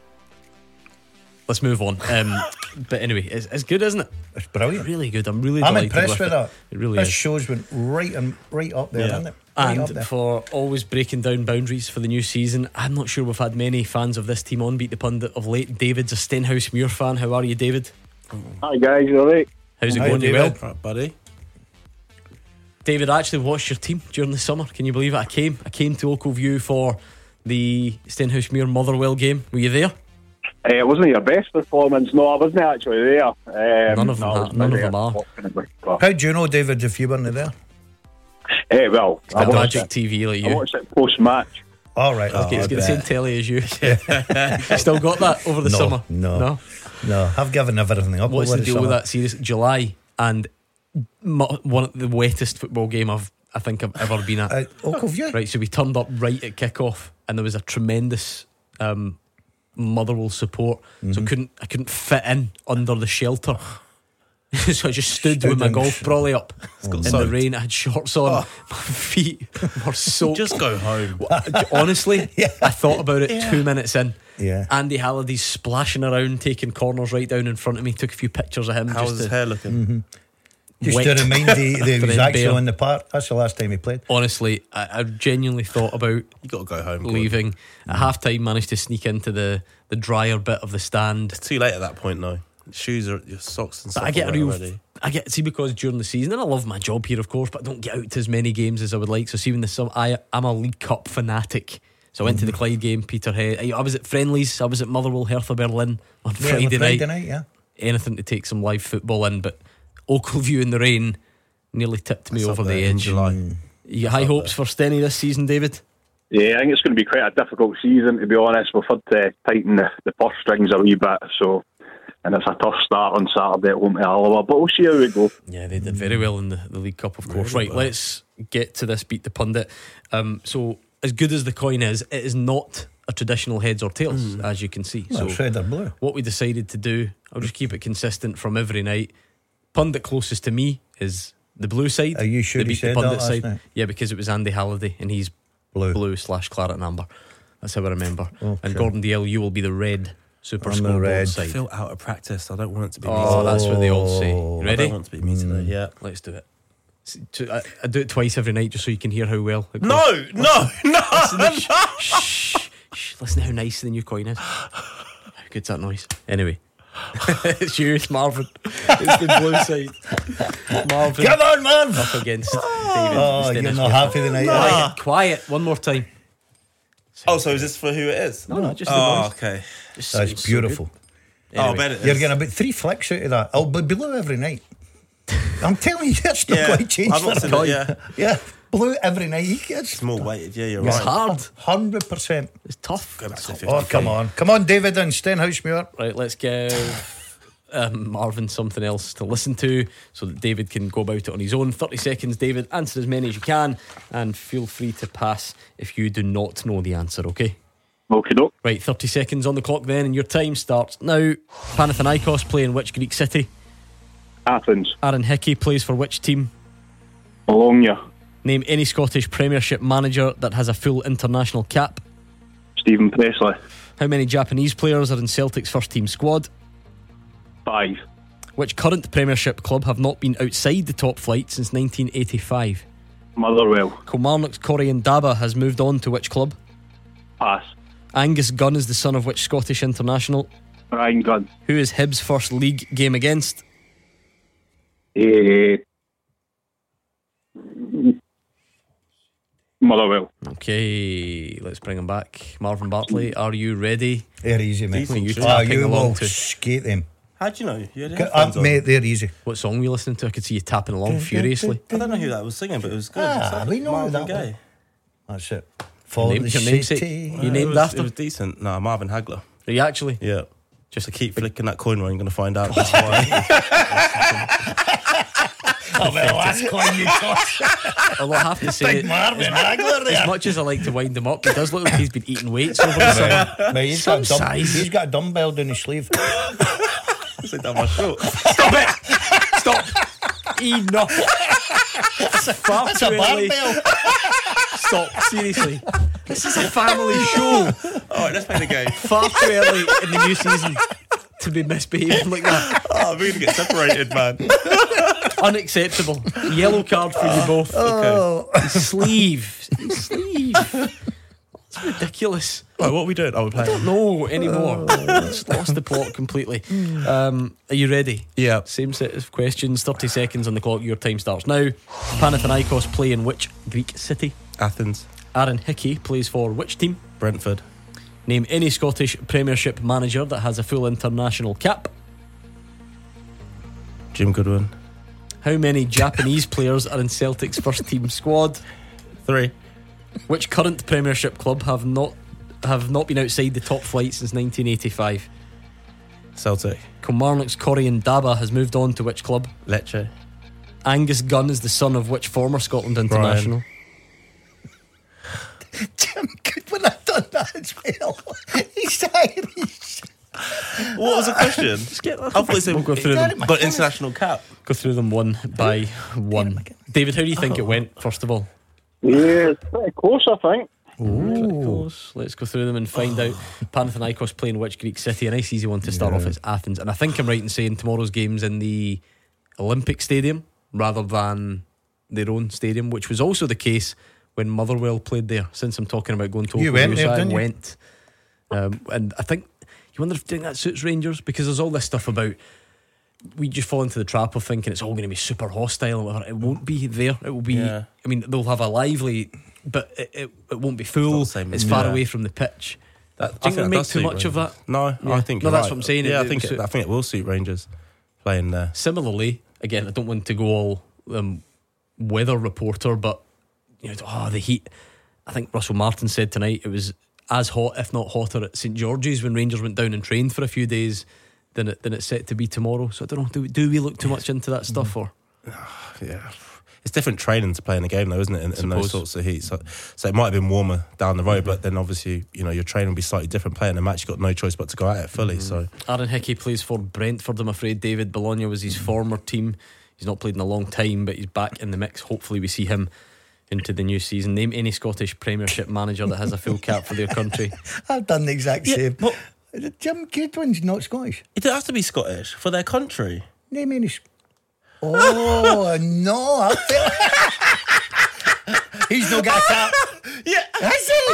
Let's move on. Um, but anyway, it's, it's good, isn't it? It's brilliant. Really good. I'm really I'm delighted impressed with it. that. It really this is. show's went right and right up there, Yeah. isn't it? Right up And there. for always breaking down boundaries for the new season, I'm not sure we've had many fans of this team on Beat the Pundit of late. David's a Stenhouse Muir fan. How are you, David? Hi guys, you alright? How's it Hi, going? You David. well? Right, buddy. David, I actually watched your team during the summer. Can you believe it? I came I came to Oakview for the Stenhouse Muir Motherwell game. Were you there? Uh, it wasn't your best performance. No, I wasn't actually there. Um, None of them no, I ha- was none of busy them are. unfortunately. But, How do you know, David, if you weren't there? eh, well, I Got watched, Magic it, T V like I you. watched it post-match. All right. Okay, oh, it's I got the same bet. telly as you. Still got that over the No, summer? no. No? No, I've given everything up. What's over the deal with summer. that series? July, and mu- one of the wettest football game I've I think I've ever been at. Uh, Oakview? Right, so we turned up right at kick-off, and there was a tremendous um, Motherwell support. Mm-hmm. So couldn't I couldn't fit in under the shelter. So I just stood, Stood with my in- golf brolly up got in the soaked. rain. I had shorts on. Oh. My feet were soaked. Just go home. Honestly, Yeah. I thought about it Yeah. two minutes in. Yeah. Andy Halliday's splashing around, taking corners right down in front of me. Took a few pictures of him. How just was his to- hair looking? Mm-hmm. Just wet. to remind you that he was Threadbare. actually on the park. That's the last time he played. Honestly, I, I genuinely thought about You got to go home. Gordon. leaving. At half time, managed to sneak into the, the drier bit of the stand. It's too late at that point, though. Shoes are your socks and But stuff. I get a are real. ready. I get see because during the season, and I love my job here, of course, but I don't get out to as many games as I would like. So see when the sum, I I'm a League Cup fanatic. So I went to the Clyde game, Peterhead. I I was at Friendlies. I was at Motherwell, Hertha Berlin on Yeah, Friday, on Friday night. night, yeah. Anything to take some live football in, but Oakview in the rain nearly tipped me That's over up the there in edge. July. You got high up hopes for Stenny this season, David? Yeah, I think it's going to be quite a difficult season, to be honest. We've had to tighten the, the purse strings a wee bit, so and it's a tough start on Saturday at home to Alloa, but we'll see how we go. Yeah, they did very well in the, the League Cup, of course. Right, let's get to this Beat the Pundit. Um, so, as good as the coin is, it is not a traditional heads or tails, as you can see. No, so, it's red or blue. what we decided to do, I'll just keep it consistent from every night. Pundit closest to me is the blue side. Are you sure the you Beat the said that Pundit last side. night? Yeah, because it was Andy Halliday, and he's Blue. Blue slash claret and amber. That's how I remember. Okay. And Gordon Dalziel, you will be the red Super I'm the Scoreboard red. I side. feel out of practice. I don't want it to be me Oh, today. that's what they all say. You I ready? don't want it to be me today. Yeah. Let's do it. S- to- I, I do it twice every night just so you can hear how well it goes. No, no, no, Listen, no. to- shh, shh, shh, listen to how nice the new coin is. How good's that noise? Anyway. It's you, it's Marvin. It's the blue side. Marvin. Come on, man. Up against David. Oh, Instead you're of not Smith. happy tonight. are you? Quiet, quiet. One more time. Oh, so is this for who it is? No, no, just the Oh, noise. okay. Just That's sounds so beautiful. good. Oh, I Anyway. bet it is. You're getting about three flicks out of that. I'll be blue every night. I'm telling you, it's not Yeah, quite changed. I've not for seen him. it, yeah. Yeah, blue every night. He gets It's more weighted. Yeah, you're It's right. hard. hundred percent. It's tough. Go back to fifty. Oh, come on, come on, David and Stenhousemuir. Right, let's give um, Marvin something else to listen to so that David can go about it on his own. thirty seconds, David. Answer as many as you can, and feel free to pass if you do not know the answer, okay? Okay, doke. Right, thirty seconds on the clock then, and your time starts now. Panathinaikos play in which Greek city? Athens. Aaron Hickey plays for which team? Bologna. Name any Scottish Premiership manager that has a full international cap. Stephen Presley. How many Japanese players are in Celtic's first team squad? Five. Which current Premiership club have not been outside the top flight since nineteen eighty-five? Motherwell. Kilmarnock's Corey Ndaba has moved on to which club? Pass. Angus Gunn is the son of which Scottish international? Ryan Gunn. Who is Hibs' first league game against? Eh, Motherwell. Okay, let's bring him back. Marvin Bartley, are you ready? They're easy, mate. What are you Ah, tapping you along will to? skate them. How'd you know? You had Uh, headphones on. mate, they're easy. What song were you listening to? I could see you tapping along furiously. I don't know who that was singing, but it was good. Ah, It's like we know Marvin that Gaye. one. That's it. For Name- the your namesake. city. You Uh, named it was, after? It was decent. No, Marvin Hagler. Are you actually? Yeah. Just to keep flicking that coin where you're going to find out. That's why. Oh, well, that's coin you toss. Although I have to say, Big Marvin Hagler there. as much as I like to wind him up, he does look like he's been eating weights over the summer. Mate, he's, Some got a dumb, size. he's got a dumbbell down his sleeve. It's like down my throat. Stop it! Stop! Enough! That's far That's too a early. barbell. Stop, seriously. This is a family show. Alright, let's play the game. Far too early in the new season to be misbehaving like that. Oh, we're going to get separated, man. Unacceptable. Yellow card for you both. Oh. His sleeve. His sleeve. It's ridiculous. Right, what are we doing? Oh, we're I playing. don't know anymore. Just lost the plot completely. Um, are you ready? Yeah. Same set of questions. thirty seconds on the clock. Your time starts now. Panathinaikos play in which Greek city? Athens. Aaron Hickey plays for which team? Brentford. Name any Scottish Premiership manager that has a full international cap. Jim Goodwin. How many Japanese players are in Celtic's first team squad? Three. Which current Premiership club have not have not been outside the top flight since nineteen eighty-five? Celtic. Kilmarnock's Corey Ndaba has moved on to which club? Lecce. Angus Gunn is the son of which former Scotland international? Jim Goodwin, I've done that as well. He's Irish. What was the question? I thought it said We'll go through Got them. it, my got goodness. international cap. Go through them one by one. David, how do you think it went? First of all, Yeah, it's pretty close, I think. pretty close. Let's go through them and find out. Panathinaikos playing which Greek city? A nice easy one to start off is Athens, and I think I'm right in saying tomorrow's game's in the Olympic Stadium rather than their own stadium, which was also the case when Motherwell played there. Since I'm talking about going to You Open went News, there, I didn't you? went. Um, and I think you wonder if doing that suits Rangers, because there's all this stuff about we just fall into the trap of thinking it's all going to be super hostile and whatever. It won't be there. It will be. Yeah. I mean, they'll have a lively, but it, it, it won't be full. It's not the same It's as- far yeah. away from the pitch. That, Do you think that it'll make does too suit much of Rangers. that? No, Yeah. I think No, you're that's right. what I'm saying. Yeah, It- I think it it, will I think it will suit Rangers playing there. Similarly, again, I don't want to go all um, weather reporter, but you know, oh, the heat. I think Russell Martin said tonight it was as hot, if not hotter, at St George's when Rangers went down and trained for a few days than it than it's set to be tomorrow. So I don't know. Do, do we look too much into that stuff, or Yeah, it's different training to play in a game, though, isn't it? In, in Suppose. those sorts of heat, so, so it might have been warmer down the road, but then obviously, you know, your training will be slightly different. Playing a match, you've got no choice but to go at it fully. So Aaron Hickey plays for Brentford, I'm afraid. David Bologna was his former team. He's not played in a long time, but he's back in the mix. Hopefully we see him into the new season. Name any Scottish Premiership manager that has a full cap for their country. I've done the exact Yeah, same. but- Jim Goodwin's not Scottish. It doesn't have to be Scottish for their country. Name any. Sc- Oh no! I feel he's not got a cap. Yeah, Has he?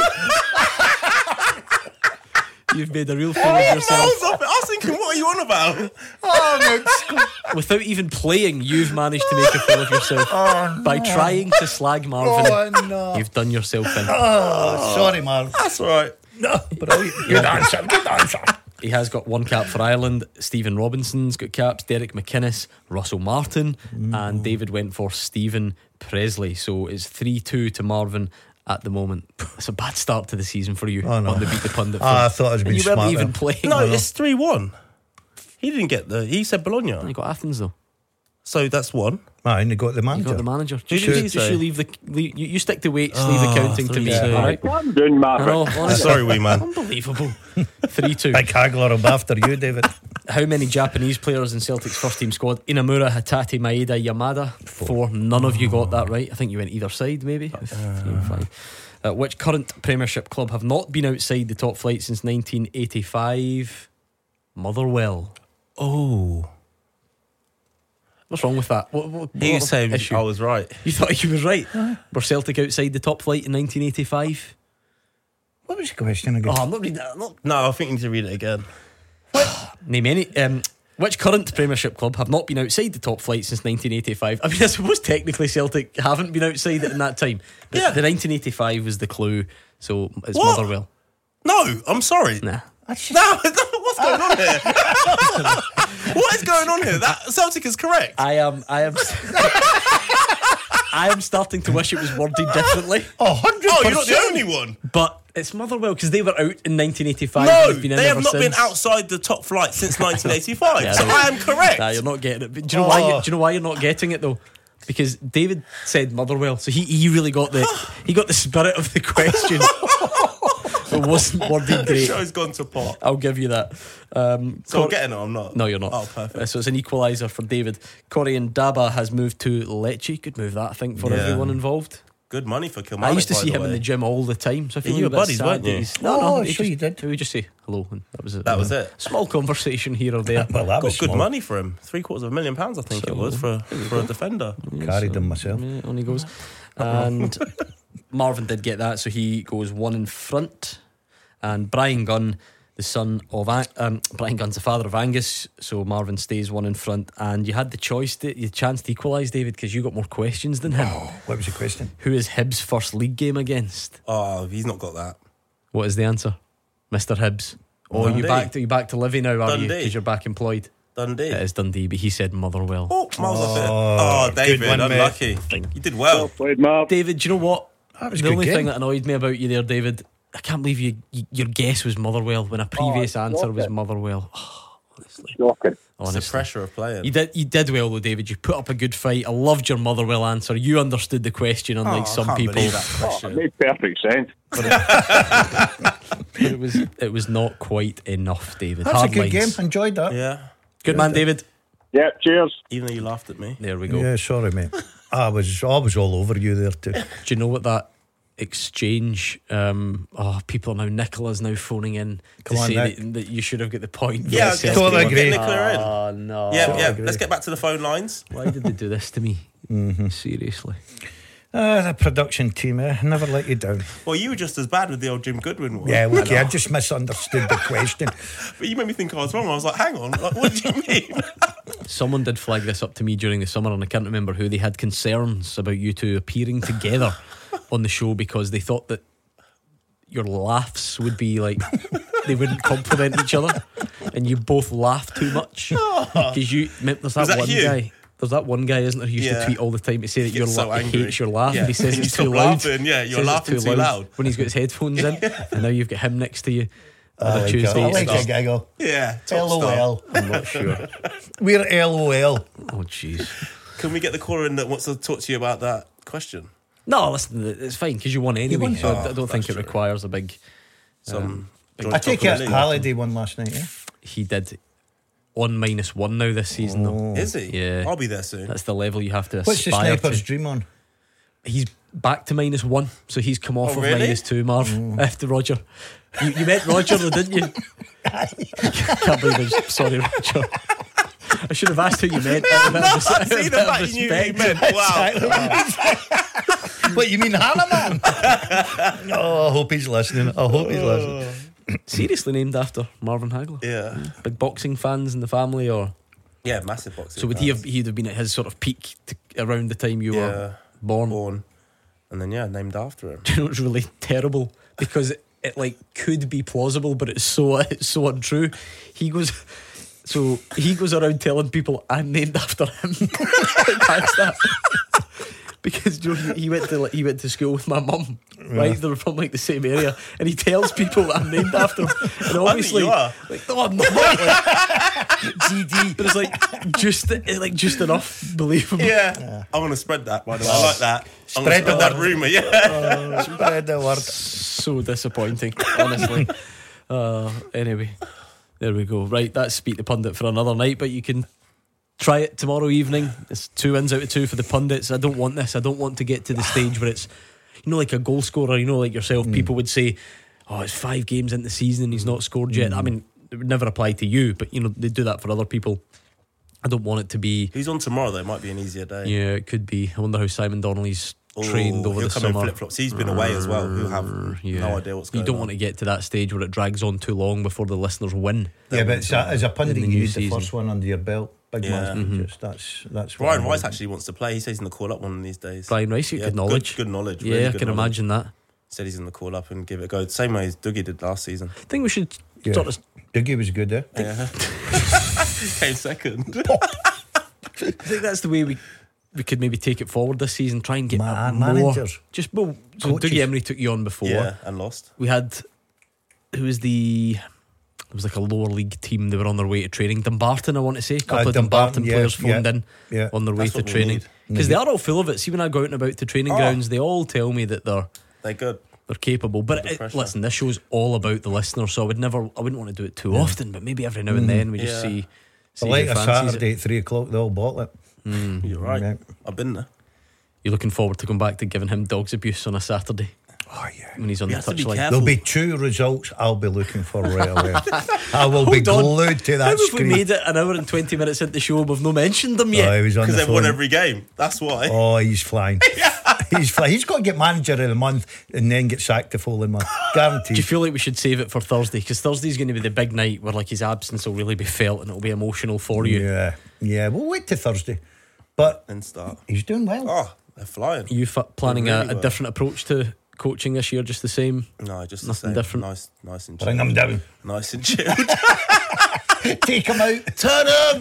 You've made a real fool of I yourself. was, up, I was thinking, what are you on about? Oh no! Without even playing, you've managed to make a fool of yourself Oh, by no. trying to slag Marvin. Oh no! You've done yourself in. Oh, sorry, Marv. That's all right. No, brilliant. Good answer. Good answer. He has got one cap for Ireland. Stephen Robinson's got caps. Derek McInnes, Russell Martin, and David went for Stephen Presley. So it's three two to Marvin at the moment. It's a bad start to the season for you Oh, no. on the Beat the Pundit. Ah, I front. thought I was And being you weren't smart even there. playing. No, it's three one. He didn't get the. He said Bologna. You got Athens though. So that's one. Ah, and you got the You manager. got the manager. Who Just, did he just say? you leave the leave, you, you stick to weights, leave the Oh, counting to me. three two. All right. Calm down, I know, Mark. honestly. Sorry, wee man. Unbelievable. three two. Big haggler will be after you, David. How many Japanese players in Celtic's first team squad? Inamura, Hatate, Maeda, Yamada. Four. None of you got that right. I think you went either side, maybe. Three and five. Uh, which current Premiership club have not been outside the top flight since nineteen eighty-five? Motherwell. Oh, What's wrong with that? What, what, he what was saying issue? I was right. You thought he was right? Were Celtic outside the top flight in nineteen eighty-five? What was the question again? Oh, I'm not reading that. I'm not. No, I think you need to read it again. Name any. Um, which current Premiership club have not been outside the top flight since nineteen eighty-five? I mean, I suppose technically Celtic haven't been outside it in that time. But Yeah. the nineteen eighty-five was the clue, so it's What? Motherwell. No, I'm sorry. Nah. No, what's going on here? What is going on here? That Celtic is correct. I am. I am. I am starting to wish it was worded differently. Oh, one hundred Oh, percent. you're not the only one. But it's Motherwell because they were out in nineteen eighty-five. No, and they've been in they have ever not been since. outside the top flight since nineteen eighty-five. Yeah, so no. I am correct. Nah, you're not getting it. But do you know why? You, Oh. do you know why you're not getting it though? Because David said Motherwell, so he, he really got the he got the spirit of the question. It wasn't worded The great. show's gone to pot. I'll give you that. Um, So I'm Cor- getting it, I'm not. no, you're not. Oh, perfect. Uh, so it's an equaliser for David. Corey and Daba has moved to Lecce. Good move that, I think, for Yeah. everyone involved. Good money for Kilmarnock. I used to by see him way. in the gym all the time. So I feel Yeah, you a were bit buddies, sad weren't that you? he's- No, Oh, no. sure he just, you did. We just say hello, and that was it. That was it. Small conversation here or there. Well, that Got was good small. money for him. Three quarters of a million pounds, I think So, it was, for, for a defender. Carried them myself. Yeah, on he goes. And Marvin did get that, so he goes one in front. And Brian Gunn, the son of An- um, Brian Gunn's the father of Angus, so Marvin stays one in front. And you had the choice, to, you chance to equalise, David, because you got more questions than him. Oh, what was the question? Who is Hibs' first league game against? Oh, he's not got that. What is the answer, Mister Hibbs? Oh, you Dundee. back to you back to Livy now, are you? Dundee. Because you're back employed. Dundee. It is Dundee, but he said Motherwell. Oh, miles off it. Oh, Oh, good David, one, mate. unlucky. You did well. Played, Mark. David, do you know what? That was a the good only game. thing that annoyed me about you there, David, I can't believe you, you your guess was Motherwell when a previous Oh, answer stop was it. Motherwell. Oh, honestly, Shocking. It's the honestly. pressure of playing. You did you did well though, David. You put up a good fight. I loved your Motherwell answer. You understood the question, unlike Oh, I some can't people. believe that Oh, it question. made perfect sense. But it was it was not quite enough, David. That's Hard a good lines. game. Enjoyed that. Yeah. Good man, David. Yeah, cheers. Even though you laughed at me. There we go. Yeah, sorry, mate. I was, I was all over you there too. Do you know what that exchange? Um, oh, people are now. Nicola's now phoning in Come to on, say Nick. that, that you should have got the point. for Yeah, the okay, Celtic totally one. agree. Nicola in. Oh no! Yeah, yeah. agree. Let's get back to the phone lines. Why did they do this to me? Mm-hmm. Seriously. Ah, the production team, eh? Never let you down. Well, you were just as bad with the old Jim Goodwin one. Yeah, okay, I just misunderstood the question. But you made me think I was wrong. I was like, hang on, like, what do you mean? Someone did flag this up to me during the summer, and I can't remember who. They had concerns about you two appearing together on the show because they thought that your laughs would be like they wouldn't complement each other, and you both laugh too much. Because you, there's that, Was that one you? guy. There's that one guy, isn't there, who used Yeah. to tweet all the time to say that He your gets so la- he angry. hates your laugh, Yeah. and he says You it's stop too loud. laughing, yeah, you're Says it's laughing too loud. when he's got his headphones in, and now you've got him next to you. I Other like, Tuesday, it. I like it's- a giggle. Yeah, top LOL. star. I'm not sure. We're LOL. Oh jeez. Can we get the caller in that wants to talk to you about that question? No, listen, it's fine because you won anyway. won. So I Oh, I don't think it that's true. requires a big. Some. joint I take top of it the league. Halliday won last night, yeah? He did on minus one now this season, though. Is he? Yeah. I'll be there soon. That's the level you have to What's the aspire sniper's to. dream on? he's back to minus one, so he's come off Oh, of really? minus two, Marv, Mm. after Roger. You, you met Roger though, didn't you? Can't believe it. Sorry, Roger. I should have asked who you meant. No, Out of res- I out of see the fact you knew who you respect. meant. Wow. What, you mean Hannah Man? Oh, I hope he's listening. I hope he's listening. Seriously named after Marvin Hagler. Yeah. Big boxing fans in the family, or Yeah, massive boxing. so would he fans. have? He'd have been at his sort of peak to, around the time you Yeah. were born. Born. And then, yeah, named after him. Do you know what's really terrible? Because it, it like could be plausible, but it's so it's so untrue. He goes, so he goes around telling people I'm named after him. That's that. Because you know, he, he went to like, he went to school with my mum, right? Yeah. They were from like the same area, and he tells people that I'm named after him. And obviously, you are. like, no, I'm not. Like, G D, but it's like just it's like just enough believable. Yeah. I want to spread that, by the way. I like that. I'm Spread gonna the spread that word. rumour, yeah. Oh, spread the word. So disappointing, honestly. uh, anyway, there we go. Right, that's Speak the Pundit for another night, but you can try it tomorrow evening. It's two wins out of two for the pundits. I don't want this. I don't want to get to the stage where it's, you know, like a goal scorer, you know, like yourself, Mm. people would say, oh, it's five games in the season and he's not scored yet. Mm. I mean, it would never apply to you, but, you know, they do that for other people. I don't want it to be. Who's on tomorrow, though? It might be an easier day. Yeah, it could be. I wonder how Simon Donnelly's trained Oh, over he'll the come in summer. flip-flops. He's been away as well. He'll have no idea what's You going don't on. want to get to that stage where it drags on too long before the listeners win. Yeah, but as a, as a pundit, in the you new need the season. first one under your belt. Big Yeah. man. Mhm. Just, that's that's what Ryan I'm Rice hoping. actually wants to play. He says he's in the call-up one of these days. Brian Rice, you Yeah, good knowledge. Good, good knowledge. Yeah, really I good can knowledge. imagine that. Said he's in the call-up and give it a go. Same way as Dougie did last season. I think we should Yeah. sort of. Dougie was good, eh? Yeah. Came second. I think that's the way we we could maybe take it forward this season. Try and get Man- more. managers. Just well, so Coaches. Dougie Emery took you on before. Yeah, and lost. We had who was the. It was like a lower league team. They were on their way to training. Dumbarton, I want to say, a couple Uh, of Dumbarton Dumbarton, yeah, players phoned yeah, in yeah. on their way That's to what we training need. because they are all full of it. See, when I go out and about to training Oh. grounds, they all tell me that they're They're good. they're capable. But Under it, pressure. listen, this show's all about the listener, so I would never, I wouldn't want to do it too often. But maybe every now and then we just Yeah. see. see Like who a fancies Saturday it. at three o'clock, they all bottle it. You're right. Yeah. I've been there. You're looking forward to going back to giving him dogs abuse on a Saturday Oh, yeah. when he's on You the have to be touchline. careful. There'll be two results I'll be looking for right away. I will be Hold on. glued to How that have we screen. made it an hour and twenty minutes into the show? We've not mentioned them Oh, yet. he was on Because the they've won phone. every game. That's why. Oh, he's flying. He's flying. He's got to get manager of the month and then get sacked the following month. Do you Guaranteed. feel like we should save it for Thursday? Because Thursday's going to be the big night where like his absence will really be felt and it'll be emotional for you. Yeah, yeah. We'll wait till Thursday. But Then start. he's doing well. Oh, they're flying. Are you f- planning Really a, a well. different approach to coaching this year? Just the same? No, just the Nothing same. different. Nice, nice and chilled. Bring him down. Nice and chilled. Take him out. Turn him.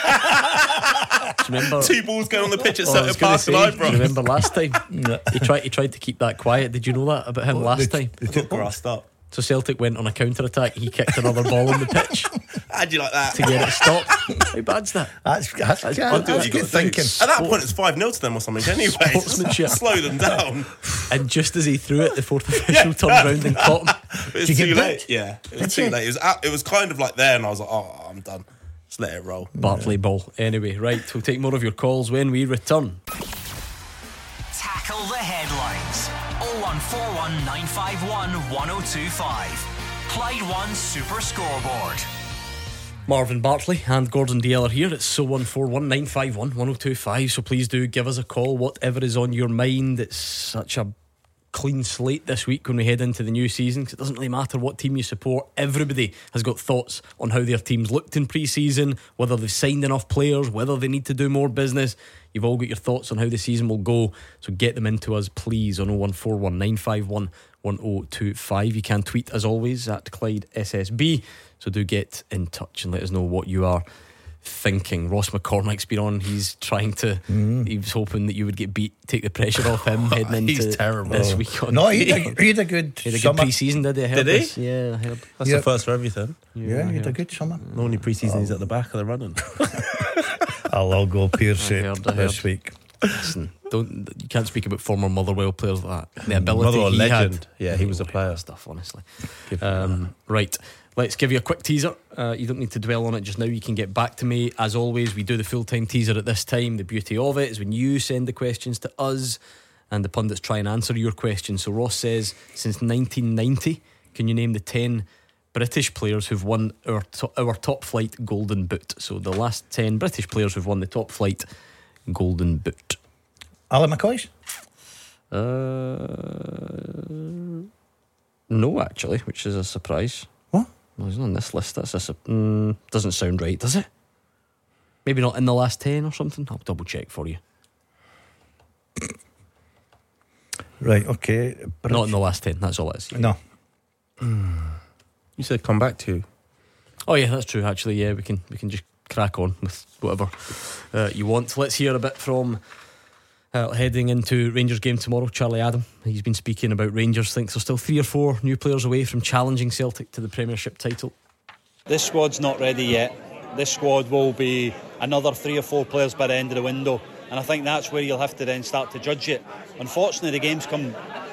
Do you remember? Two balls going on the pitch at Oh, I centre was gonna pass say, and do you Ibrox. remember last time? he tried. He tried to keep that quiet. Did you know that about him last the- time? the Got grassed up. So Celtic went on a counter attack. He kicked another ball on the pitch How'd you like that? to get it stopped. How bad's that? That's, that's, that's, I'll do what that's you good gotta do. thinking. At that point, it's five nil to them or something. Anyway, Sportsmanship. slow them down. And just as he threw it, the fourth official turned round and caught him. It was Did you too get late. booked? Yeah, it was Did too you? late. It was out, it was kind of like there, and I was like, oh, I'm done. Just let it roll. Bartley ball. Anyway, right, we'll take more of your calls when we return. Tackle the headlines. oh one four one, nine five one, one oh two five. Clyde One Super Scoreboard. Marvin Bartley and Gordon Dalziel are here. It's oh one four one, nine five one, one oh two five. So please do give us a call, whatever is on your mind. It's such a clean slate this week when we head into the new season, because it doesn't really matter what team you support. Everybody has got thoughts on how their teams looked in pre-season, whether they've signed enough players, whether they need to do more business. You've all got your thoughts on how the season will go, so get them into us please on oh one four one, nine five one, one oh two five. You can tweet as always at Clyde S S B, so do get in touch and let us know what you are thinking. Ross McCormick's been on. He's trying to Mm. he was hoping that you would get beat, take the pressure off him heading He's into terrible. this week on No, he had a, he had a good he had a good summer. pre-season, did he? I heard Did he? this. Yeah, I heard. That's Yep. the first for everything. Yeah, I he had a heard. good summer. Normally pre-season he's at the back of the running. I'll, I'll go Pierce I it heard, I this heard. week. Listen, don't you can't speak about former Motherwell players like that. The ability Motherwell he legend. had. Yeah, he was a player. Stuff, honestly. Give him Um, right, let's give you a quick teaser. Uh, you don't need to dwell on it just now. You can get back to me. As always, we do the full-time teaser at this time. The beauty of it is when you send the questions to us, and the pundits try and answer your question. So Ross says, since nineteen ninety, can you name the ten British players who've won our, to- our top flight Golden Boot? So the last ten British players who've won the top flight Golden Boot. Alan McCoy's? Uh, no, actually, which is a surprise. What? Well, he's not on this list. That's a su- mm, doesn't sound right, does it? Maybe not in the last ten or something. I'll double check for you. Right, okay. British. Not in the last ten, that's all it is. No. You said come back to. Oh yeah, that's true actually. Yeah, we can we can just crack on with whatever uh, you want. Let's hear a bit from uh, heading into Rangers game tomorrow, Charlie Adam. He's been speaking about Rangers, thinks they're still three or four new players away from challenging Celtic to the Premiership title. This squad's not ready yet. This squad will be another three or four players by the end of the window, and I think that's where you'll have to then start to judge it. Unfortunately, the games come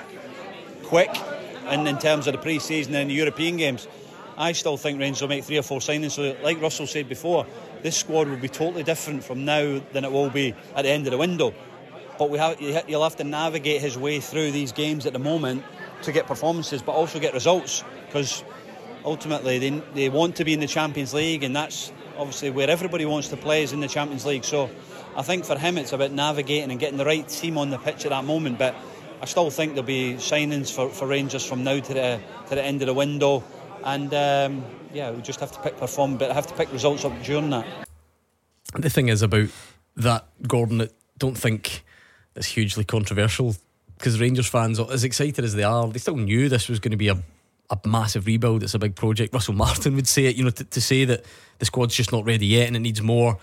quick in, in terms of the pre-season and the European games. I still think Rangers will make three or four signings, so like Russell said before, this squad will be totally different from now than it will be at the end of the window. But we have, you'll have to navigate his way through these games at the moment to get performances, but also get results, because ultimately they, they want to be in the Champions League, and that's obviously where everybody wants to play, is in the Champions League. So I think for him it's about navigating and getting the right team on the pitch at that moment. But I still think there'll be signings for, for Rangers from now to the to the end of the window, and um, yeah, we just have to pick perform, but have to pick results up during that. The thing is about that, Gordon, I don't think it's hugely controversial, because Rangers fans, as excited as they are, they still knew this was going to be a a massive rebuild. It's a big project. Russell Martin would say it, you know, to, to say that the squad's just not ready yet and it needs more.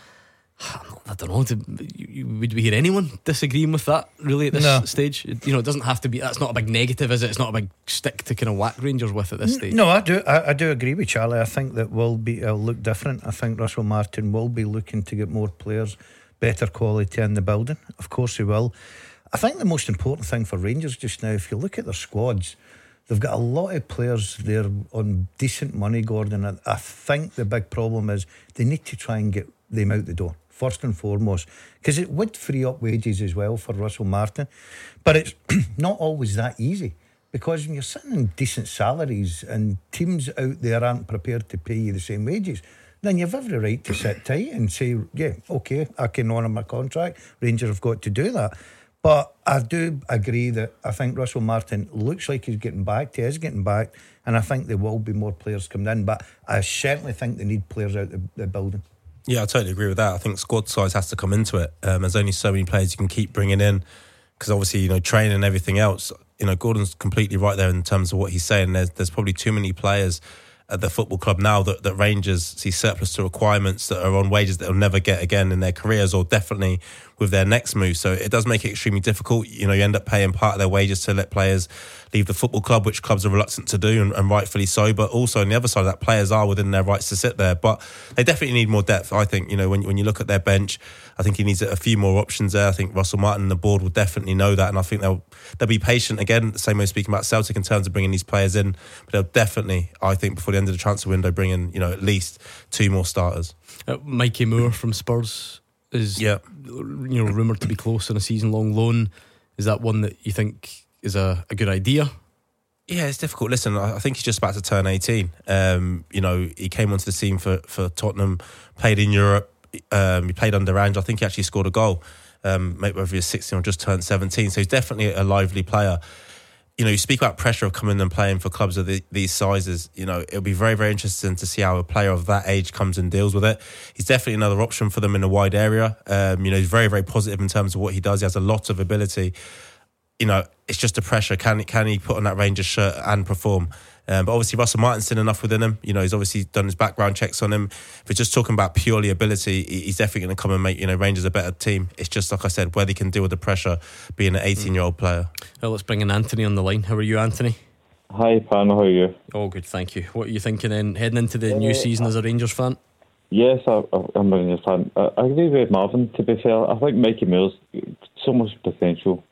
I don't know, to, would we hear anyone disagreeing with that really at this no. stage? You know, it doesn't have to be, that's not a big negative, is it? It's not a big stick to kind of whack Rangers with at this stage. No, I do I, I do agree with Charlie. I think that will be it'll look different. I think Russell Martin will be looking to get more players, better quality in the building. Of course he will. I think the most important thing for Rangers just now, if you look at their squads, they've got a lot of players there on decent money, Gordon. And I think the big problem is they need to try and get them out the door, first and foremost, because it would free up wages as well for Russell Martin. But it's not always that easy, because when you're sitting in decent salaries and teams out there aren't prepared to pay you the same wages, then you've every right to sit tight and say, yeah, okay, I can honour my contract. Rangers have got to do that. But I do agree that I think Russell Martin looks like he's getting back. He is getting back, and I think there will be more players coming in. But I certainly think they need players out the, the building. Yeah, I totally agree with that. I think squad size has to come into it. Um, there's only so many players you can keep bringing in, because obviously, you know, training and everything else. You know, Gordon's completely right there in terms of what he's saying. There's there's probably too many players at the football club now that, that Rangers see surplus to requirements that are on wages that they'll never get again in their careers, or definitely with their next move. So it does make it extremely difficult. You know, you end up paying part of their wages to let players leave the football club, which clubs are reluctant to do, and, and rightfully so. But also on the other side of that, players are within their rights to sit there. But they definitely need more depth, I think. You know, when, when you look at their bench, I think he needs a few more options there. I think Russell Martin and the board will definitely know that, and I think they'll they'll be patient again, the same way speaking about Celtic in terms of bringing these players in. But they'll definitely, I think, before the end of the transfer window, bring in, you know, at least two more starters. Uh, Mikey Moore from Spurs is, yeah. you know, rumoured to be close on a season-long loan. Is that one that you think is a, a good idea? Yeah, it's difficult. Listen, I think he's just about to turn eighteen. Um, you know, he came onto the scene for, for Tottenham, played in Europe. Um, he played under Ange. I think he actually scored a goal. Um, maybe whether he's sixteen or just turned seventeen. So he's definitely a lively player. You know, you speak about pressure of coming and playing for clubs of the, these sizes. You know, it'll be very, very interesting to see how a player of that age comes and deals with it. He's definitely another option for them in a wide area. Um, you know, he's very, very positive in terms of what he does. He has a lot of ability. You know, it's just the pressure. Can, can he put on that Rangers shirt and perform? Um, but obviously Russell Martin's seen enough within him. You know, he's obviously done his background checks on him. If we're just talking about purely ability, he's definitely going to come and make, you know, Rangers a better team. It's just, like I said, whether he can deal with the pressure being an eighteen-year-old player. Well, let's bring in Anthony on the line. How are you, Anthony? Hi, Pan. How are you? Oh, good, thank you. What are you thinking then, heading into the uh, new season as a Rangers fan? Yes, I, I'm a Rangers fan. I, I agree with Marvin, to be fair. I think Mikey Moore's so much potential.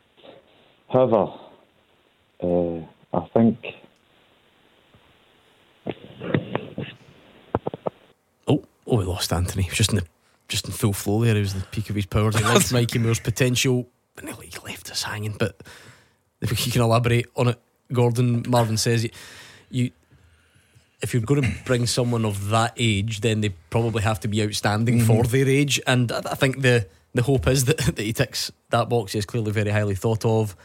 However, uh, I think... Oh, oh, we lost Anthony. He was just in the just in full flow there. He was the peak of his powers. He liked Mikey Moore's potential, and he left us. us hanging, but if you can elaborate on it, Gordon. Marvin says you, you if you're going to bring someone of that age, then they probably have to be outstanding mm-hmm. for their age, and I, I think the the hope is that, that he ticks that box. He is clearly very highly thought of.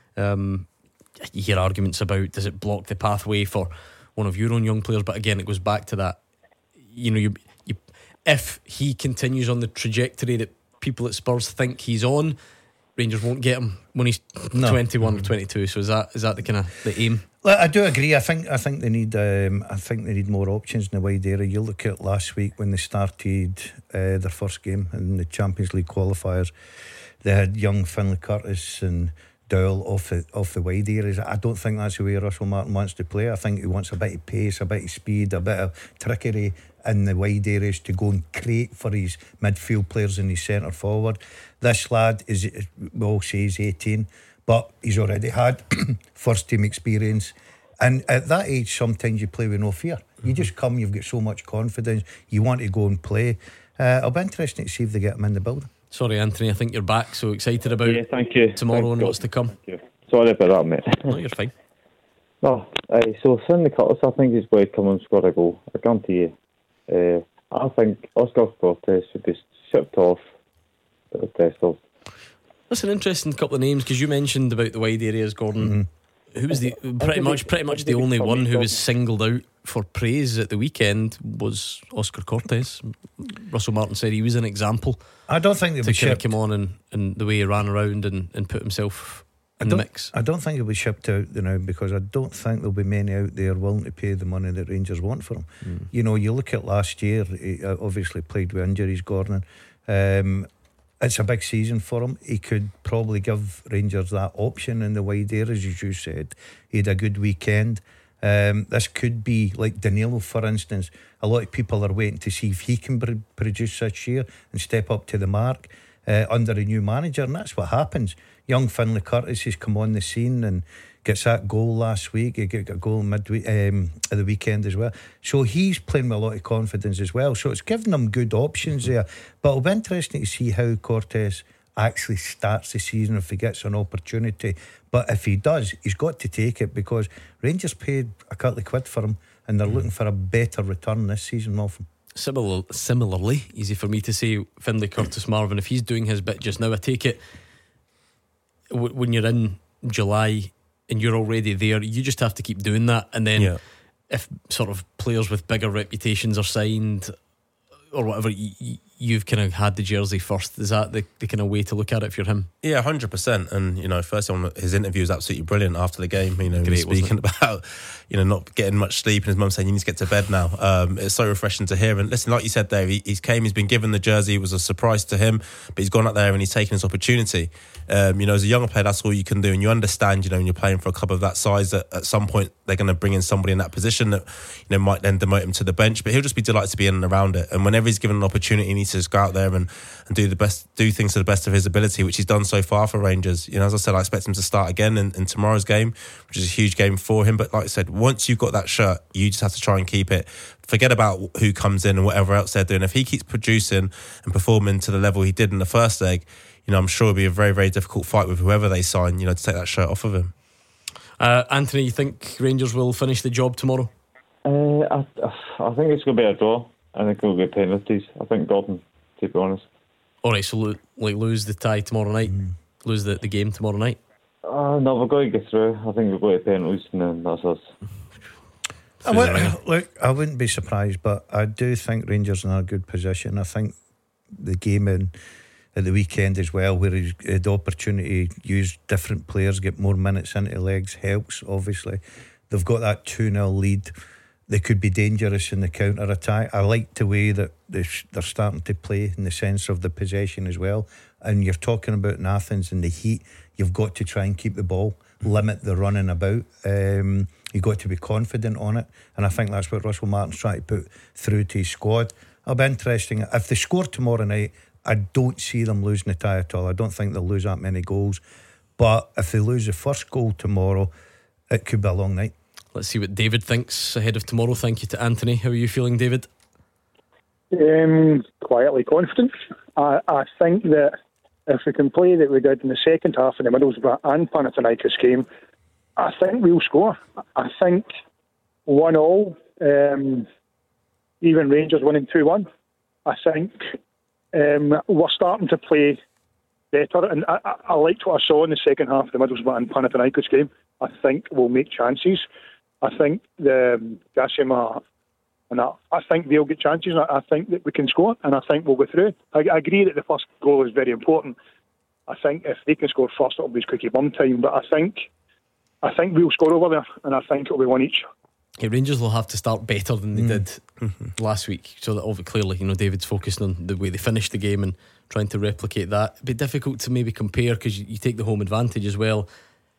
Um, you hear arguments about, does it block the pathway for one of your own young players, but again it goes back to that, you know, you, you if he continues on the trajectory that people at Spurs think he's on, Rangers won't get him when he's no. twenty-one or twenty-two. So is that is that the kind of the aim? Well, I do agree. I think I think they need um, I think they need more options in the wide area. You look at last week when they started uh, their first game in the Champions League qualifiers, they had young Finlay Curtis and Dowell off the off the wide areas. I don't think that's the way Russell Martin wants to play. I think he wants a bit of pace, a bit of speed, a bit of trickery in the wide areas to go and create for his midfield players and his centre forward. This lad is, we all say he's eighteen, but he's already had first team experience, and at that age sometimes you play with no fear. You just come, you've got so much confidence, you want to go and play. uh, I'll be interested to see if they get him in the building. Sorry Anthony, I think you're back, so excited about yeah, thank you. tomorrow Thank and you. what's to come. Thank you. Sorry about that, mate. No, you're fine. No, uh, so Finlay Curtis, I think he's going to come and score a goal. I guarantee you. Uh, I think Oscar Cortez should be shipped off the test of. That's an interesting couple of names, because you mentioned about the wide areas, Gordon. Mm-hmm. Who was the pretty much pretty much the only one who was singled out for praise at the weekend was Oscar Cortez. Russell Martin said he was an example. I don't think they to would kind of shipped. come on and, and the way he ran around and, and put himself in I the don't, mix. I don't think he'll be shipped out you know, because I don't think there'll be many out there willing to pay the money that Rangers want for him. Mm. You know, you look at last year, he obviously played with injuries, Gordon. Um, it's a big season for him. He could probably give Rangers that option in the wide areas, as you said. He had a good weekend. Um, this could be like Danilo, for instance. A lot of people are waiting to see if he can pr- produce this year and step up to the mark uh, under a new manager, and that's what happens. Young Finlay Curtis has come on the scene and gets that goal last week. He got a goal midweek um, at the weekend as well. So he's playing with a lot of confidence as well. So it's given him good options there. But it'll be interesting to see how Cortez actually starts the season, if he gets an opportunity. But if he does, he's got to take it, because Rangers paid a couple of quid for him and they're mm. looking for a better return this season off him. Similar, similarly, easy for me to say, Finlay Curtis Marvin, if he's doing his bit just now, I take it w- when you're in July and you're already there, you just have to keep doing that. And then yeah. if sort of players with bigger reputations are signed or whatever, y- you've kind of had the jersey first. Is that the, the kind of way to look at it if you're him? Yeah, one hundred percent. And, you know, first on his interview was absolutely brilliant after the game. You know, Great, he was speaking about, you know, not getting much sleep and his mum saying you need to get to bed now. Um, it's so refreshing to hear. And listen, like you said, Dave, he, he's came, he's been given the jersey. It was a surprise to him, but he's gone out there and he's taken his opportunity. Um, you know, as a younger player, that's all you can do. And you understand, you know, when you're playing for a club of that size, that at some point they're going to bring in somebody in that position that, you know, might then demote him to the bench. But he'll just be delighted to be in and around it. And whenever he's given an opportunity, he needs to just go out there and, and do the best, do things to the best of his ability, which he's done so far for Rangers. You know, as I said, I expect him to start again in, in tomorrow's game, which is a huge game for him. But like I said, once you've got that shirt, you just have to try and keep it. Forget about who comes in and whatever else they're doing. If he keeps producing and performing to the level he did in the first leg, you know, I'm sure it'll be a very, very difficult fight with whoever they sign, you know, to take that shirt off of him. Uh, Anthony, you think Rangers will finish the job tomorrow? Uh, I, I think it's going to be a draw. I think it'll be penalties. I think Gordon, to be honest. Alright, so lo- like lose the tie tomorrow night, mm. lose the, the game tomorrow night. Uh, no, we're going to get through. I think we'll go to penalties and then that's us. I would, look, I wouldn't be surprised, but I do think Rangers are in a good position. I think the game in at the weekend as well, where he had the opportunity to use different players, get more minutes into legs, helps, obviously. They've got that two nil lead. They could be dangerous in the counter-attack. I like the way that they're starting to play in the sense of the possession as well. And you're talking about in Athens and the heat, you've got to try and keep the ball, limit the running about. Um, you've got to be confident on it. And I think that's what Russell Martin's trying to put through to his squad. It'll be interesting. If they score tomorrow night, I don't see them losing the tie at all. I don't think they'll lose that many goals. But if they lose the first goal tomorrow, it could be a long night. Let's see what David thinks ahead of tomorrow. Thank you to Anthony. How are you feeling, David? Um, quietly confident. I, I think that if we can play that we did in the second half in the Middlesbrough and Panathinaikos game, I think we'll score. I think one all, um, even Rangers winning two one. I think um, we're starting to play better, and I, I, I liked what I saw in the second half of the Middlesbrough and Panathinaikos game. I think we'll make chances. I think the um, Gashima, and I, I think they'll get chances. I, I think that we can score, and I think we'll go through. I, I agree that the first goal is very important. I think if they can score first, it'll be Cookie Bum time. But I think, I think we'll score over there, and I think it'll be one each. Yeah, Rangers will have to start better than they mm. did mm-hmm. last week. So that obviously, clearly, you know, David's focusing on the way they finished the game and trying to replicate that. It'd be difficult to maybe compare because you, you take the home advantage as well.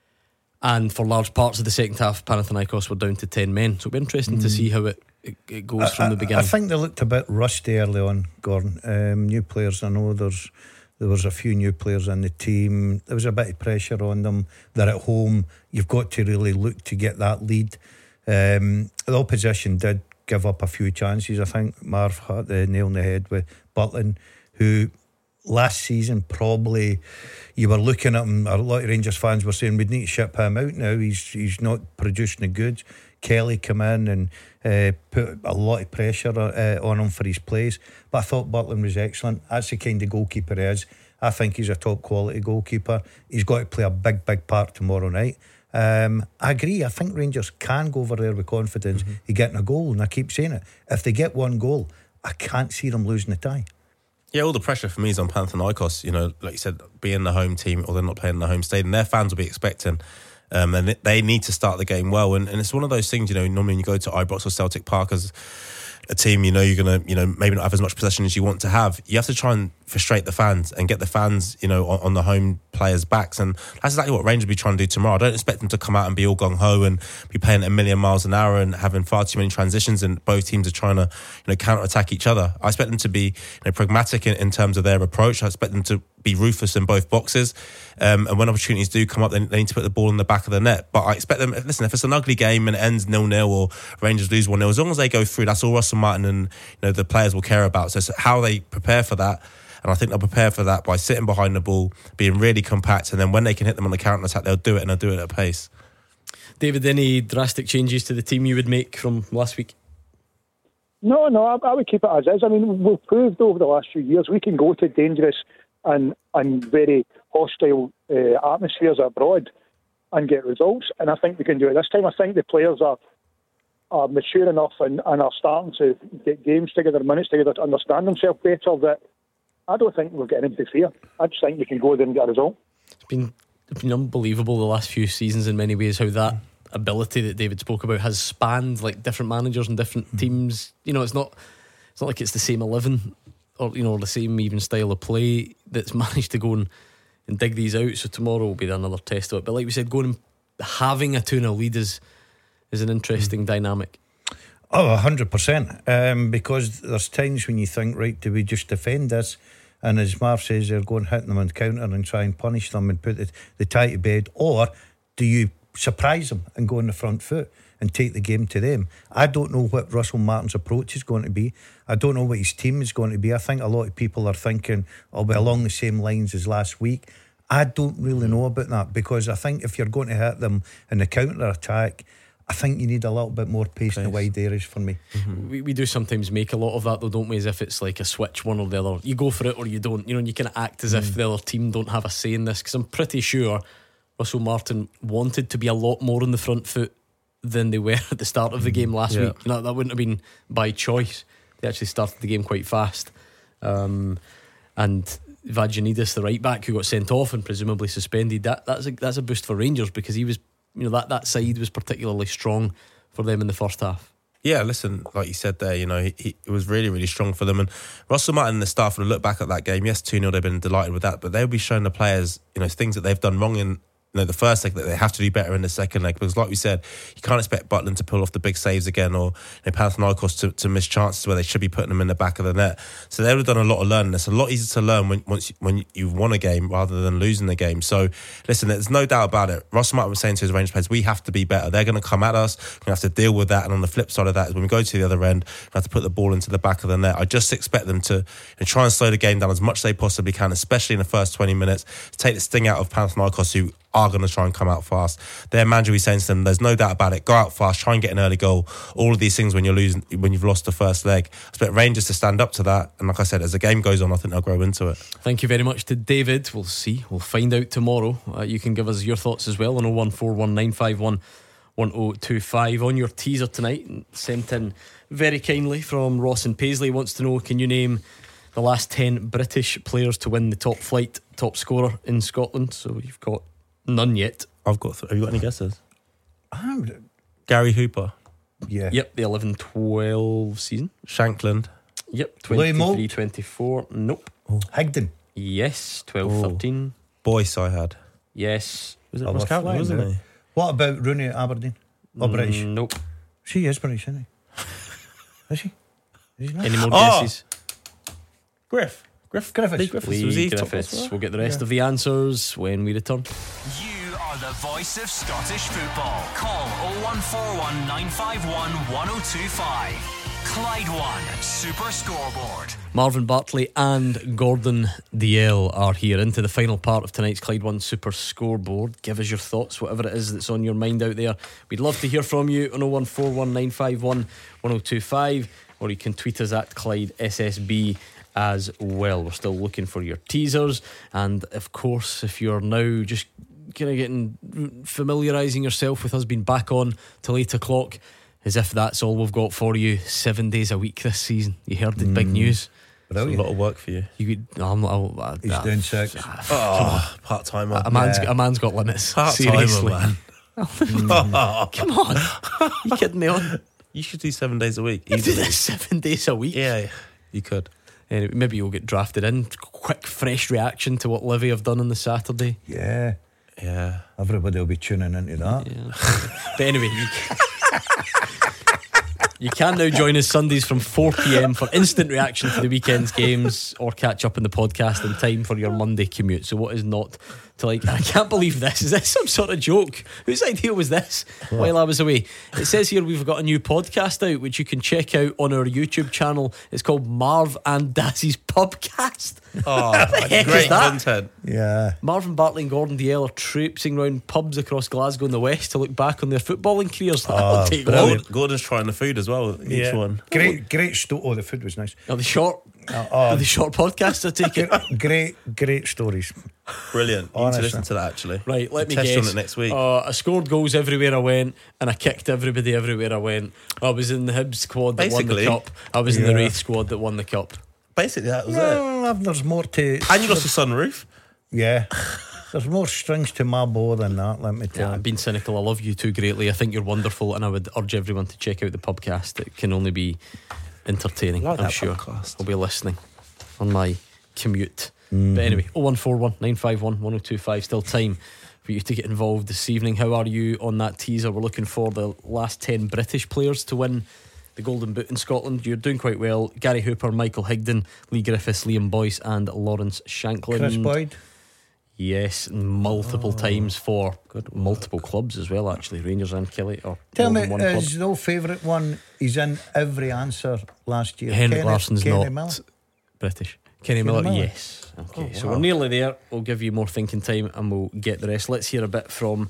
And for large parts of the second half, Panathinaikos were down to ten men. So it'll be interesting mm. to see how it, it, it goes I, from the beginning. I think they looked a bit rusty early on, Gordon. Um, new players, I know there's there was a few new players in the team. There was a bit of pressure on them. They're at home. You've got to really look to get that lead. Um, the opposition did give up a few chances. I think Marv had the nail on the head with Butland, who last season probably you were looking at him, a lot of Rangers fans were saying we'd need to ship him out now. He's he's not producing the goods. Kelly come in and uh, put a lot of pressure uh, on him for his plays, but I thought Butland was excellent. That's the kind of goalkeeper he is. I think he's a top quality goalkeeper. He's got to play a big big part tomorrow night. Um, I agree. I think Rangers can go over there with confidence mm-hmm. of getting a goal, and I keep saying it. If they get one goal, I can't see them losing the tie. Yeah, all the pressure for me is on Panathinaikos. You know, like you said, being the home team, or they're not playing in the home stadium, their fans will be expecting, um, and they need to start the game well. And, and it's one of those things, you know, normally when you go to Ibrox or Celtic Park as a team, you know, you're going to, you know, maybe not have as much possession as you want to have. You have to try and frustrate the fans and get the fans, you know, on, on the home players' backs. And that's exactly what Rangers will be trying to do tomorrow. I don't expect them to come out and be all gung-ho and be playing at a million miles an hour and having far too many transitions, and both teams are trying to, you know, counter-attack each other. I expect them to be, you know, pragmatic in, in terms of their approach. I expect them to be ruthless in both boxes. Um, and when opportunities do come up, they, they need to put the ball in the back of the net. But I expect them, listen, if it's an ugly game and it ends nil-nil or Rangers lose one nil, as long as they go through, that's all Russell Martin and, you know, the players will care about. So it's how they prepare for that. And I think they'll prepare for that by sitting behind the ball, being really compact, and then when they can hit them on the counter-attack, they'll do it, and they'll do it at a pace. David, any drastic changes to the team you would make from last week? No, no, I, I would keep it as is. I mean, we've proved over the last few years we can go to dangerous and, and very hostile uh, atmospheres abroad and get results, and I think we can do it this time. I think the players are are mature enough and, and are starting to get games together, minutes together, to understand themselves better, that I don't think we'll get anything to fear. I just think we can go there and get a result. It's been, it's been unbelievable the last few seasons in many ways, how that ability that David spoke about has spanned like different managers and different mm. teams. You know, it's not it's not like it's the same eleven or, you know, the same even style of play that's managed to go and, and dig these out. So tomorrow will be another test of it. But like we said, going and having a two nil lead is is an interesting mm. dynamic. Oh, a hundred percent. Um, because there's times when you think, right, do we just defend this? And as Marv says, they're going hitting them on counter and try and punish them and put the, the tie to bed, or do you surprise them and go on the front foot and take the game to them? I don't know what Russell Martin's approach is going to be. I don't know what his team is going to be. I think a lot of people are thinking I'll be along the same lines as last week. I don't really know about that, because I think if you're going to hit them in the counter attack, I think you need a little bit more pace in the wide areas for me. Mm-hmm. We, we do sometimes make a lot of that though, don't we? As if it's like a switch, one or the other. You go for it or you don't. You know, and you kind of act as mm. if the other team don't have a say in this. Because I'm pretty sure Russell Martin wanted to be a lot more on the front foot than they were at the start of the game last yeah. week. You know, that wouldn't have been by choice. They actually started the game quite fast. Um, and Vagianidis, the right back, who got sent off and presumably suspended, that that's a, that's a boost for Rangers, because he was, you know, that, that side was particularly strong for them in the first half. Yeah, listen, like you said there, you know, he, he, it was really, really strong for them. And Russell Martin and the staff would look back at that game. Yes, two nil, they've been delighted with that, but they'll be showing the players, you know, things that they've done wrong in you know, the first leg, that they have to do better in the second leg, because like we said, you can't expect Butland to pull off the big saves again, or you know, Panathinaikos to, to miss chances where they should be putting them in the back of the net. So they would have done a lot of learning. It's a lot easier to learn when once you, when you've won a game rather than losing the game. So listen, there's no doubt about it. Russell Martin was saying to his Rangers players, we have to be better. They're going to come at us. We're going to have to deal with that. And on the flip side of that is when we go to the other end, we have to put the ball into the back of the net. I just expect them to you know, try and slow the game down as much as they possibly can, especially in the first twenty minutes, to take the sting out of Panathinaikos, who are going to try and come out fast. Their manager is saying to them, there's no doubt about it, go out fast, try and get an early goal. All of these things when you're losing, when you've lost the first leg. I expect Rangers to stand up to that, and like I said, as the game goes on, I think they'll grow into it. Thank you very much to David. We'll see, we'll find out tomorrow. Uh, you can give us your thoughts as well on oh one four one nine five one one oh two five on your teaser tonight, sent in very kindly from Ross and Paisley. Wants to know, can you name the last ten British players to win the top flight top scorer in Scotland? So you've got none yet. I've got th- have you got any guesses? I'm, Gary Hooper. Yeah. Yep, the eleven twelve season. Shankland. Yep, Louis twenty-three twenty-four. Nope. Oh. Higdon. Yes, twelve Oh. thirteen. Boyce I had. Yes. Was it Oh, Ross we're Catlin, flying wasn't now. he? What about Rooney at Aberdeen? Or British? Mm, nope. She is British, isn't he? Is he? Is he not? Any more Oh. guesses? Griff. Griff. Griffiths. Lee Griffiths. Lee Was he top Griffiths. scorer? We'll get the rest Yeah. of the answers when we return. You are the voice of Scottish football. Call oh one four one nine five one one oh two five. Clyde One Super Scoreboard. Marvin Bartley and Gordon Dalziel are here into the final part of tonight's Clyde One Super Scoreboard. Give us your thoughts, whatever it is that's on your mind out there. We'd love to hear from you on oh one four one nine five one one oh two five, or you can tweet us at Clyde S S B as well. We're still looking for your teasers, and of course, if you're now just kind of getting familiarising yourself with us being back on till eight o'clock, as if that's all we've got for you seven days a week this season. You heard the mm. big news. It's a lot of work for you. You could, no, I'm not. I, He's I, doing six. Oh, part timer. A man's Yeah. a man's got limits. Part Seriously, timer, man. Mm. Come on, you kidding me on? You should do seven days a week. You do Easily. this seven days a week. Yeah, you could. Anyway, maybe you'll get drafted in. Quick, fresh reaction to what Livy have done on the Saturday. Yeah. Yeah. Everybody will be tuning into that. Yeah. But anyway, you can, you can now join us Sundays from four p.m. for instant reaction to the weekend's games, or catch up in the podcast in time for your Monday commute. So what is not to like? I can't believe this. Is this some sort of joke? Whose idea was this? What? While I was away, it says here we've got a new podcast out which you can check out on our YouTube channel. It's called Marv and Dazzy's Pubcast. Oh, what the heck great is that? content. Yeah. Marvin Bartley and Gordon Dalziel are traipsing around pubs across Glasgow and the West to look back on their footballing careers. That'll take Gordon, long. Gordon's trying the food as well. Each Yeah. one. Great, great sto- Oh, the food was nice. Are they short? Uh, Are um, they short podcasts? I take it. great, great stories. Brilliant. You need Honestly. to listen to that actually. Right, let me Test guess. on it next week. Uh, I scored goals everywhere I went, and I kicked everybody everywhere I went. I was in the Hibs squad that won the Basically, cup. I was in the yeah. Wraith squad that won the cup. Basically, that was it. Well, there's more to. And you lost the sunroof. Yeah. There's more strings to my bow than that, let me Yeah, tell I'm you. being cynical. I love you two greatly. I think you're wonderful, and I would urge everyone to check out the podcast. It can only be entertaining, I like I'm that sure. podcast. I'll be listening on my commute. Mm-hmm. But anyway, oh one four one nine five one one oh two five. Still time for you to get involved this evening. How are you on that teaser? We're looking for the last ten British players to win the Golden Boot in Scotland. You're doing quite well. Gary Hooper, Michael Higdon, Lee Griffiths, Liam Boyce and Lawrence Shankland. Chris Boyd. Yes, multiple oh, times for multiple clubs as well, actually. Rangers and Kelly. Or Tell me, more than one club. is no favourite one? He's in every answer last year. Henrik Kenny- Larsson's Kenny not Miller? British. Kenny, Kenny Miller, Miller? yes. Okay, Oh, so wow. we're nearly there. We'll give you more thinking time and we'll get the rest. Let's hear a bit from.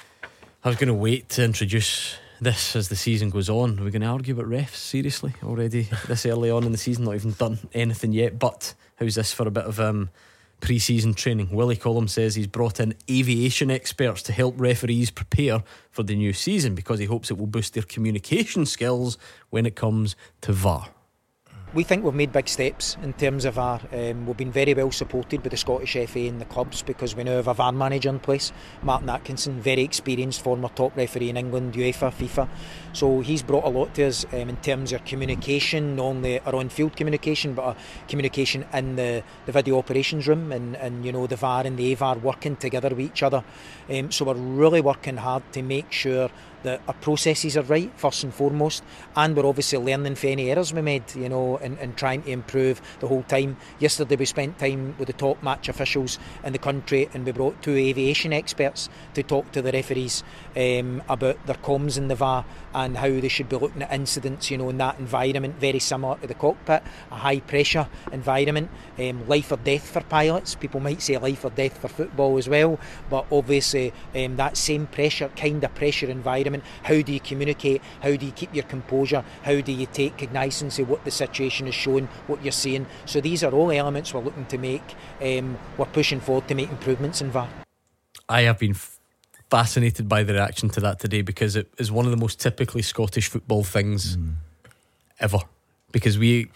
I was going to wait to introduce this as the season goes on. We're going to argue about refs, seriously, already this early on in the season, not even done anything yet. But how's this for a bit of um, pre-season training? Willie Collum says he's brought in aviation experts to help referees prepare for the new season because he hopes it will boost their communication skills when it comes to V A R. we think we've made big steps in terms of V A R. Um, we've been very well supported by the Scottish F A and the clubs because we now have a V A R manager in place, Martin Atkinson, very experienced, former top referee in England, UEFA, FIFA. So he's brought a lot to us um, in terms of communication, not only our on-field communication, but uh, communication in the, the video operations room, and, and you know the V A R and the A V A R working together with each other. Um, so we're really working hard to make sure that our processes are right, first and foremost, and we're obviously learning from any errors we made, you know, and, and trying to improve the whole time. Yesterday we spent time with the top match officials in the country, and we brought two aviation experts to talk to the referees um, about their comms in the V A R and how they should be looking at incidents, you know, in that environment, very similar to the cockpit, a high pressure environment, um, life or death for pilots. People might say life or death for football as well, but obviously um, that same pressure, kind of pressure environment. How do you communicate? How do you keep your composure? How do you take cognizance of what the situation is showing, what you're seeing? So these are all elements we're looking to make. Um, we're pushing forward to make improvements in V A R. I have been f- fascinated by the reaction to that today, because it is one of the most typically Scottish football things mm. ever. Because we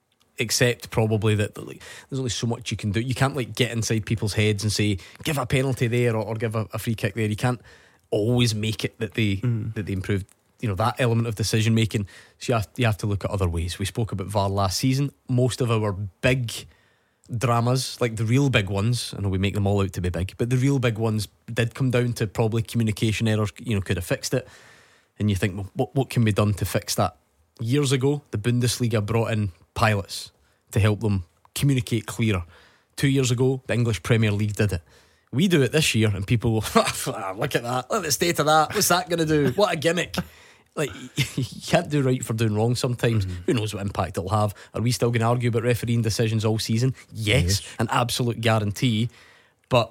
accept probably that, that like, there's only so much you can do. You can't like get inside people's heads and say give a penalty there or, or give a, a free kick there. You can't always make it that they mm. that they improved, you know, that element of decision making. So you have, you have to look at other ways. We spoke about V A R last season. Most of our big dramas, like the real big ones, I know we make them all out to be big, but the real big ones did come down to probably communication errors. You know, could have fixed it, and you think, well, what, what can be done to fix that? Years ago the Bundesliga brought in pilots to help them communicate clearer. Two years ago the English Premier League did it. We do it this year and people go, look at that, look at the state of that, what's that going to do, what a gimmick. Like, you can't do right for doing wrong sometimes. Mm-hmm. Who knows what impact it'll have? Are we still going to argue about refereeing decisions all season? Yes, yes. An absolute guarantee. But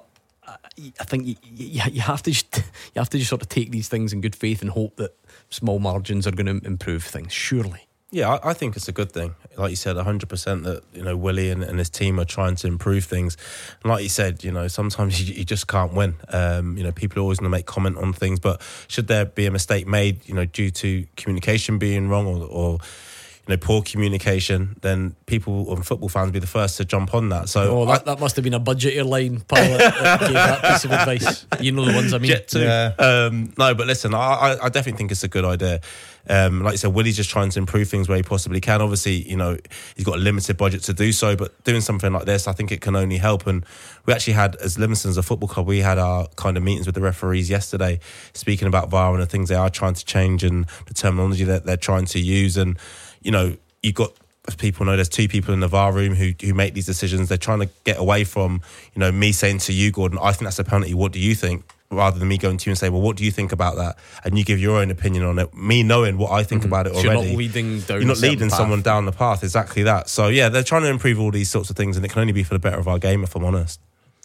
I think you, you, you have to just you have to just sort of take these things in good faith and hope that small margins are going to improve things, surely. Yeah, I, I think it's a good thing. Like you said, one hundred percent that, you know, Willie and, and his team are trying to improve things. And like you said, you know, sometimes you, you just can't win. Um, you know, people are always going to make comment on things, but should there be a mistake made, you know, due to communication being wrong or, or you know, poor communication, then people and football fans be the first to jump on that. So oh, that, I, that must have been a budget airline pilot that gave that piece of advice. You know the ones I mean. Jet too. Yeah. Um, no, but listen, I, I definitely think it's a good idea. Um, like you said, Willie's just trying to improve things where he possibly can. Obviously, you know, he's got a limited budget to do so, but doing something like this, I think it can only help. And we actually had, as Livingston, as a football club, we had our kind of meetings with the referees yesterday, speaking about V A R and the things they are trying to change and the terminology that they're trying to use. And, you know, you've got, as people know, there's two people in the V A R room who who make these decisions. They're trying to get away from, you know, me saying to you, Gordon, I think that's a penalty, what do you think? Rather than me going to you and say, well, what do you think about that? And you give your own opinion on it. Me knowing what I think mm-hmm. about it already. So you're not leading down You're not leading path. someone down the path, exactly that. So yeah, they're trying to improve all these sorts of things, and it can only be for the better of our game, if I'm honest.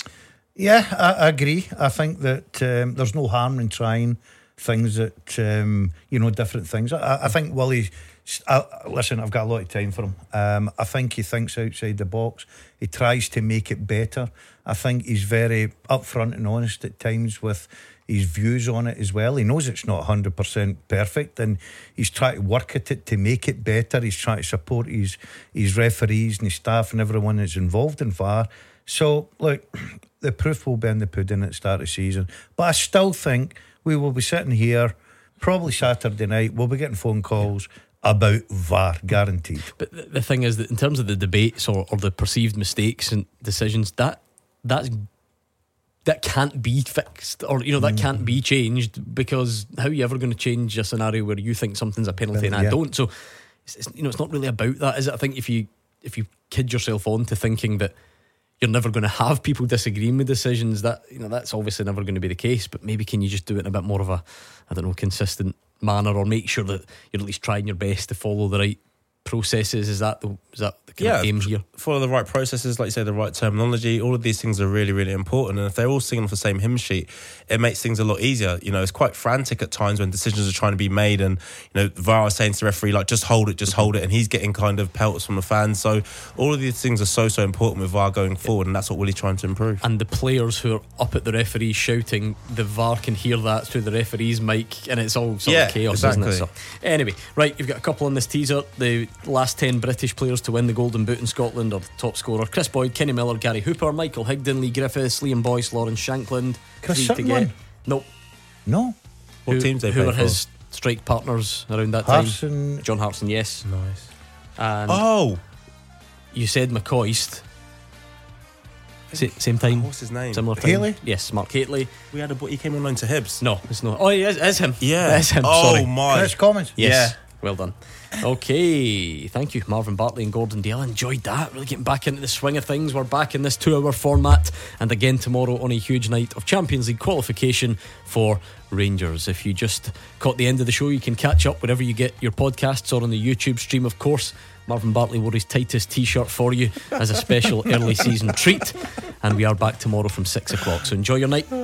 Yeah, I, I agree. I think that um, there's no harm in trying things that, um, you know, different things. I, I think Willie, I, listen, I've got a lot of time for him. Um, I think he thinks outside the box. He tries to make it better. I think he's very upfront and honest at times with his views on it as well. He knows it's not one hundred percent perfect, and he's trying to work at it to make it better. He's trying to support his, his referees and his staff and everyone that's involved in V A R. So, look, the proof will be in the pudding at the start of the season. But I still think we will be sitting here probably Saturday night. We'll be getting phone calls about V A R, guaranteed. But the thing is that in terms of the debates or, or the perceived mistakes and decisions, that that's that can't be fixed, or you know that mm. can't be changed, because how are you ever going to change a scenario where you think something's a penalty and I yeah. don't? So it's, it's, you know, it's not really about that, is it? I think if you if you kid yourself on to thinking that you're never going to have people disagreeing with decisions, that, you know, that's obviously never going to be the case. But maybe can you just do it in a bit more of a, I don't know, consistent manner, or make sure that you're at least trying your best to follow the right processes? Is that the, is that the kind yeah, of aim here? Follow the right processes, like you say, the right terminology. All of these things are really, really important. And if they're all singing off the same hymn sheet, it makes things a lot easier. You know, it's quite frantic at times when decisions are trying to be made, and you know, V A R is saying to the referee, like, just hold it, just hold it, and he's getting kind of pelts from the fans. So all of these things are so, so important with V A R going forward, and that's what Willie's trying to improve. And the players who are up at the referee shouting, the V A R can hear that through the referee's mic, and it's all sort yeah, of chaos, exactly. isn't it? So, anyway, right, you've got a couple on this teaser. The last ten British players to win the Golden Boot in Scotland, or the top scorer: Chris Boyd, Kenny Miller, Gary Hooper, Michael Higdon, Lee Griffiths, Liam Boyce, Lawrence Shankland. Chris Three Sutton to get. won? No. No. What who, teams they Who play were for? his strike partners around that Hartson. time? John Hartson, yes. Nice. And Oh, you said McCoist. Sa- Same time. what's his name? Similar time. Haley? Yes, Mark Haley. We had a boy. He came on loan to Hibs. No, it's not. Oh, it is, it is him. Yeah. It is him. Oh Sorry. my. Chris Commons. Yes. Yeah. Well done. Okay, thank you, Marvin Bartley and Gordon Dale. Enjoyed that. Really getting back into the swing of things. We're back in this two-hour format, and again tomorrow on a huge night of Champions League qualification for Rangers. If you just caught the end of the show, you can catch up wherever you get your podcasts or on the YouTube stream, of course. Marvin Bartley wore his tightest t-shirt for you as a special early season treat, and we are back tomorrow from six o'clock. So enjoy your night.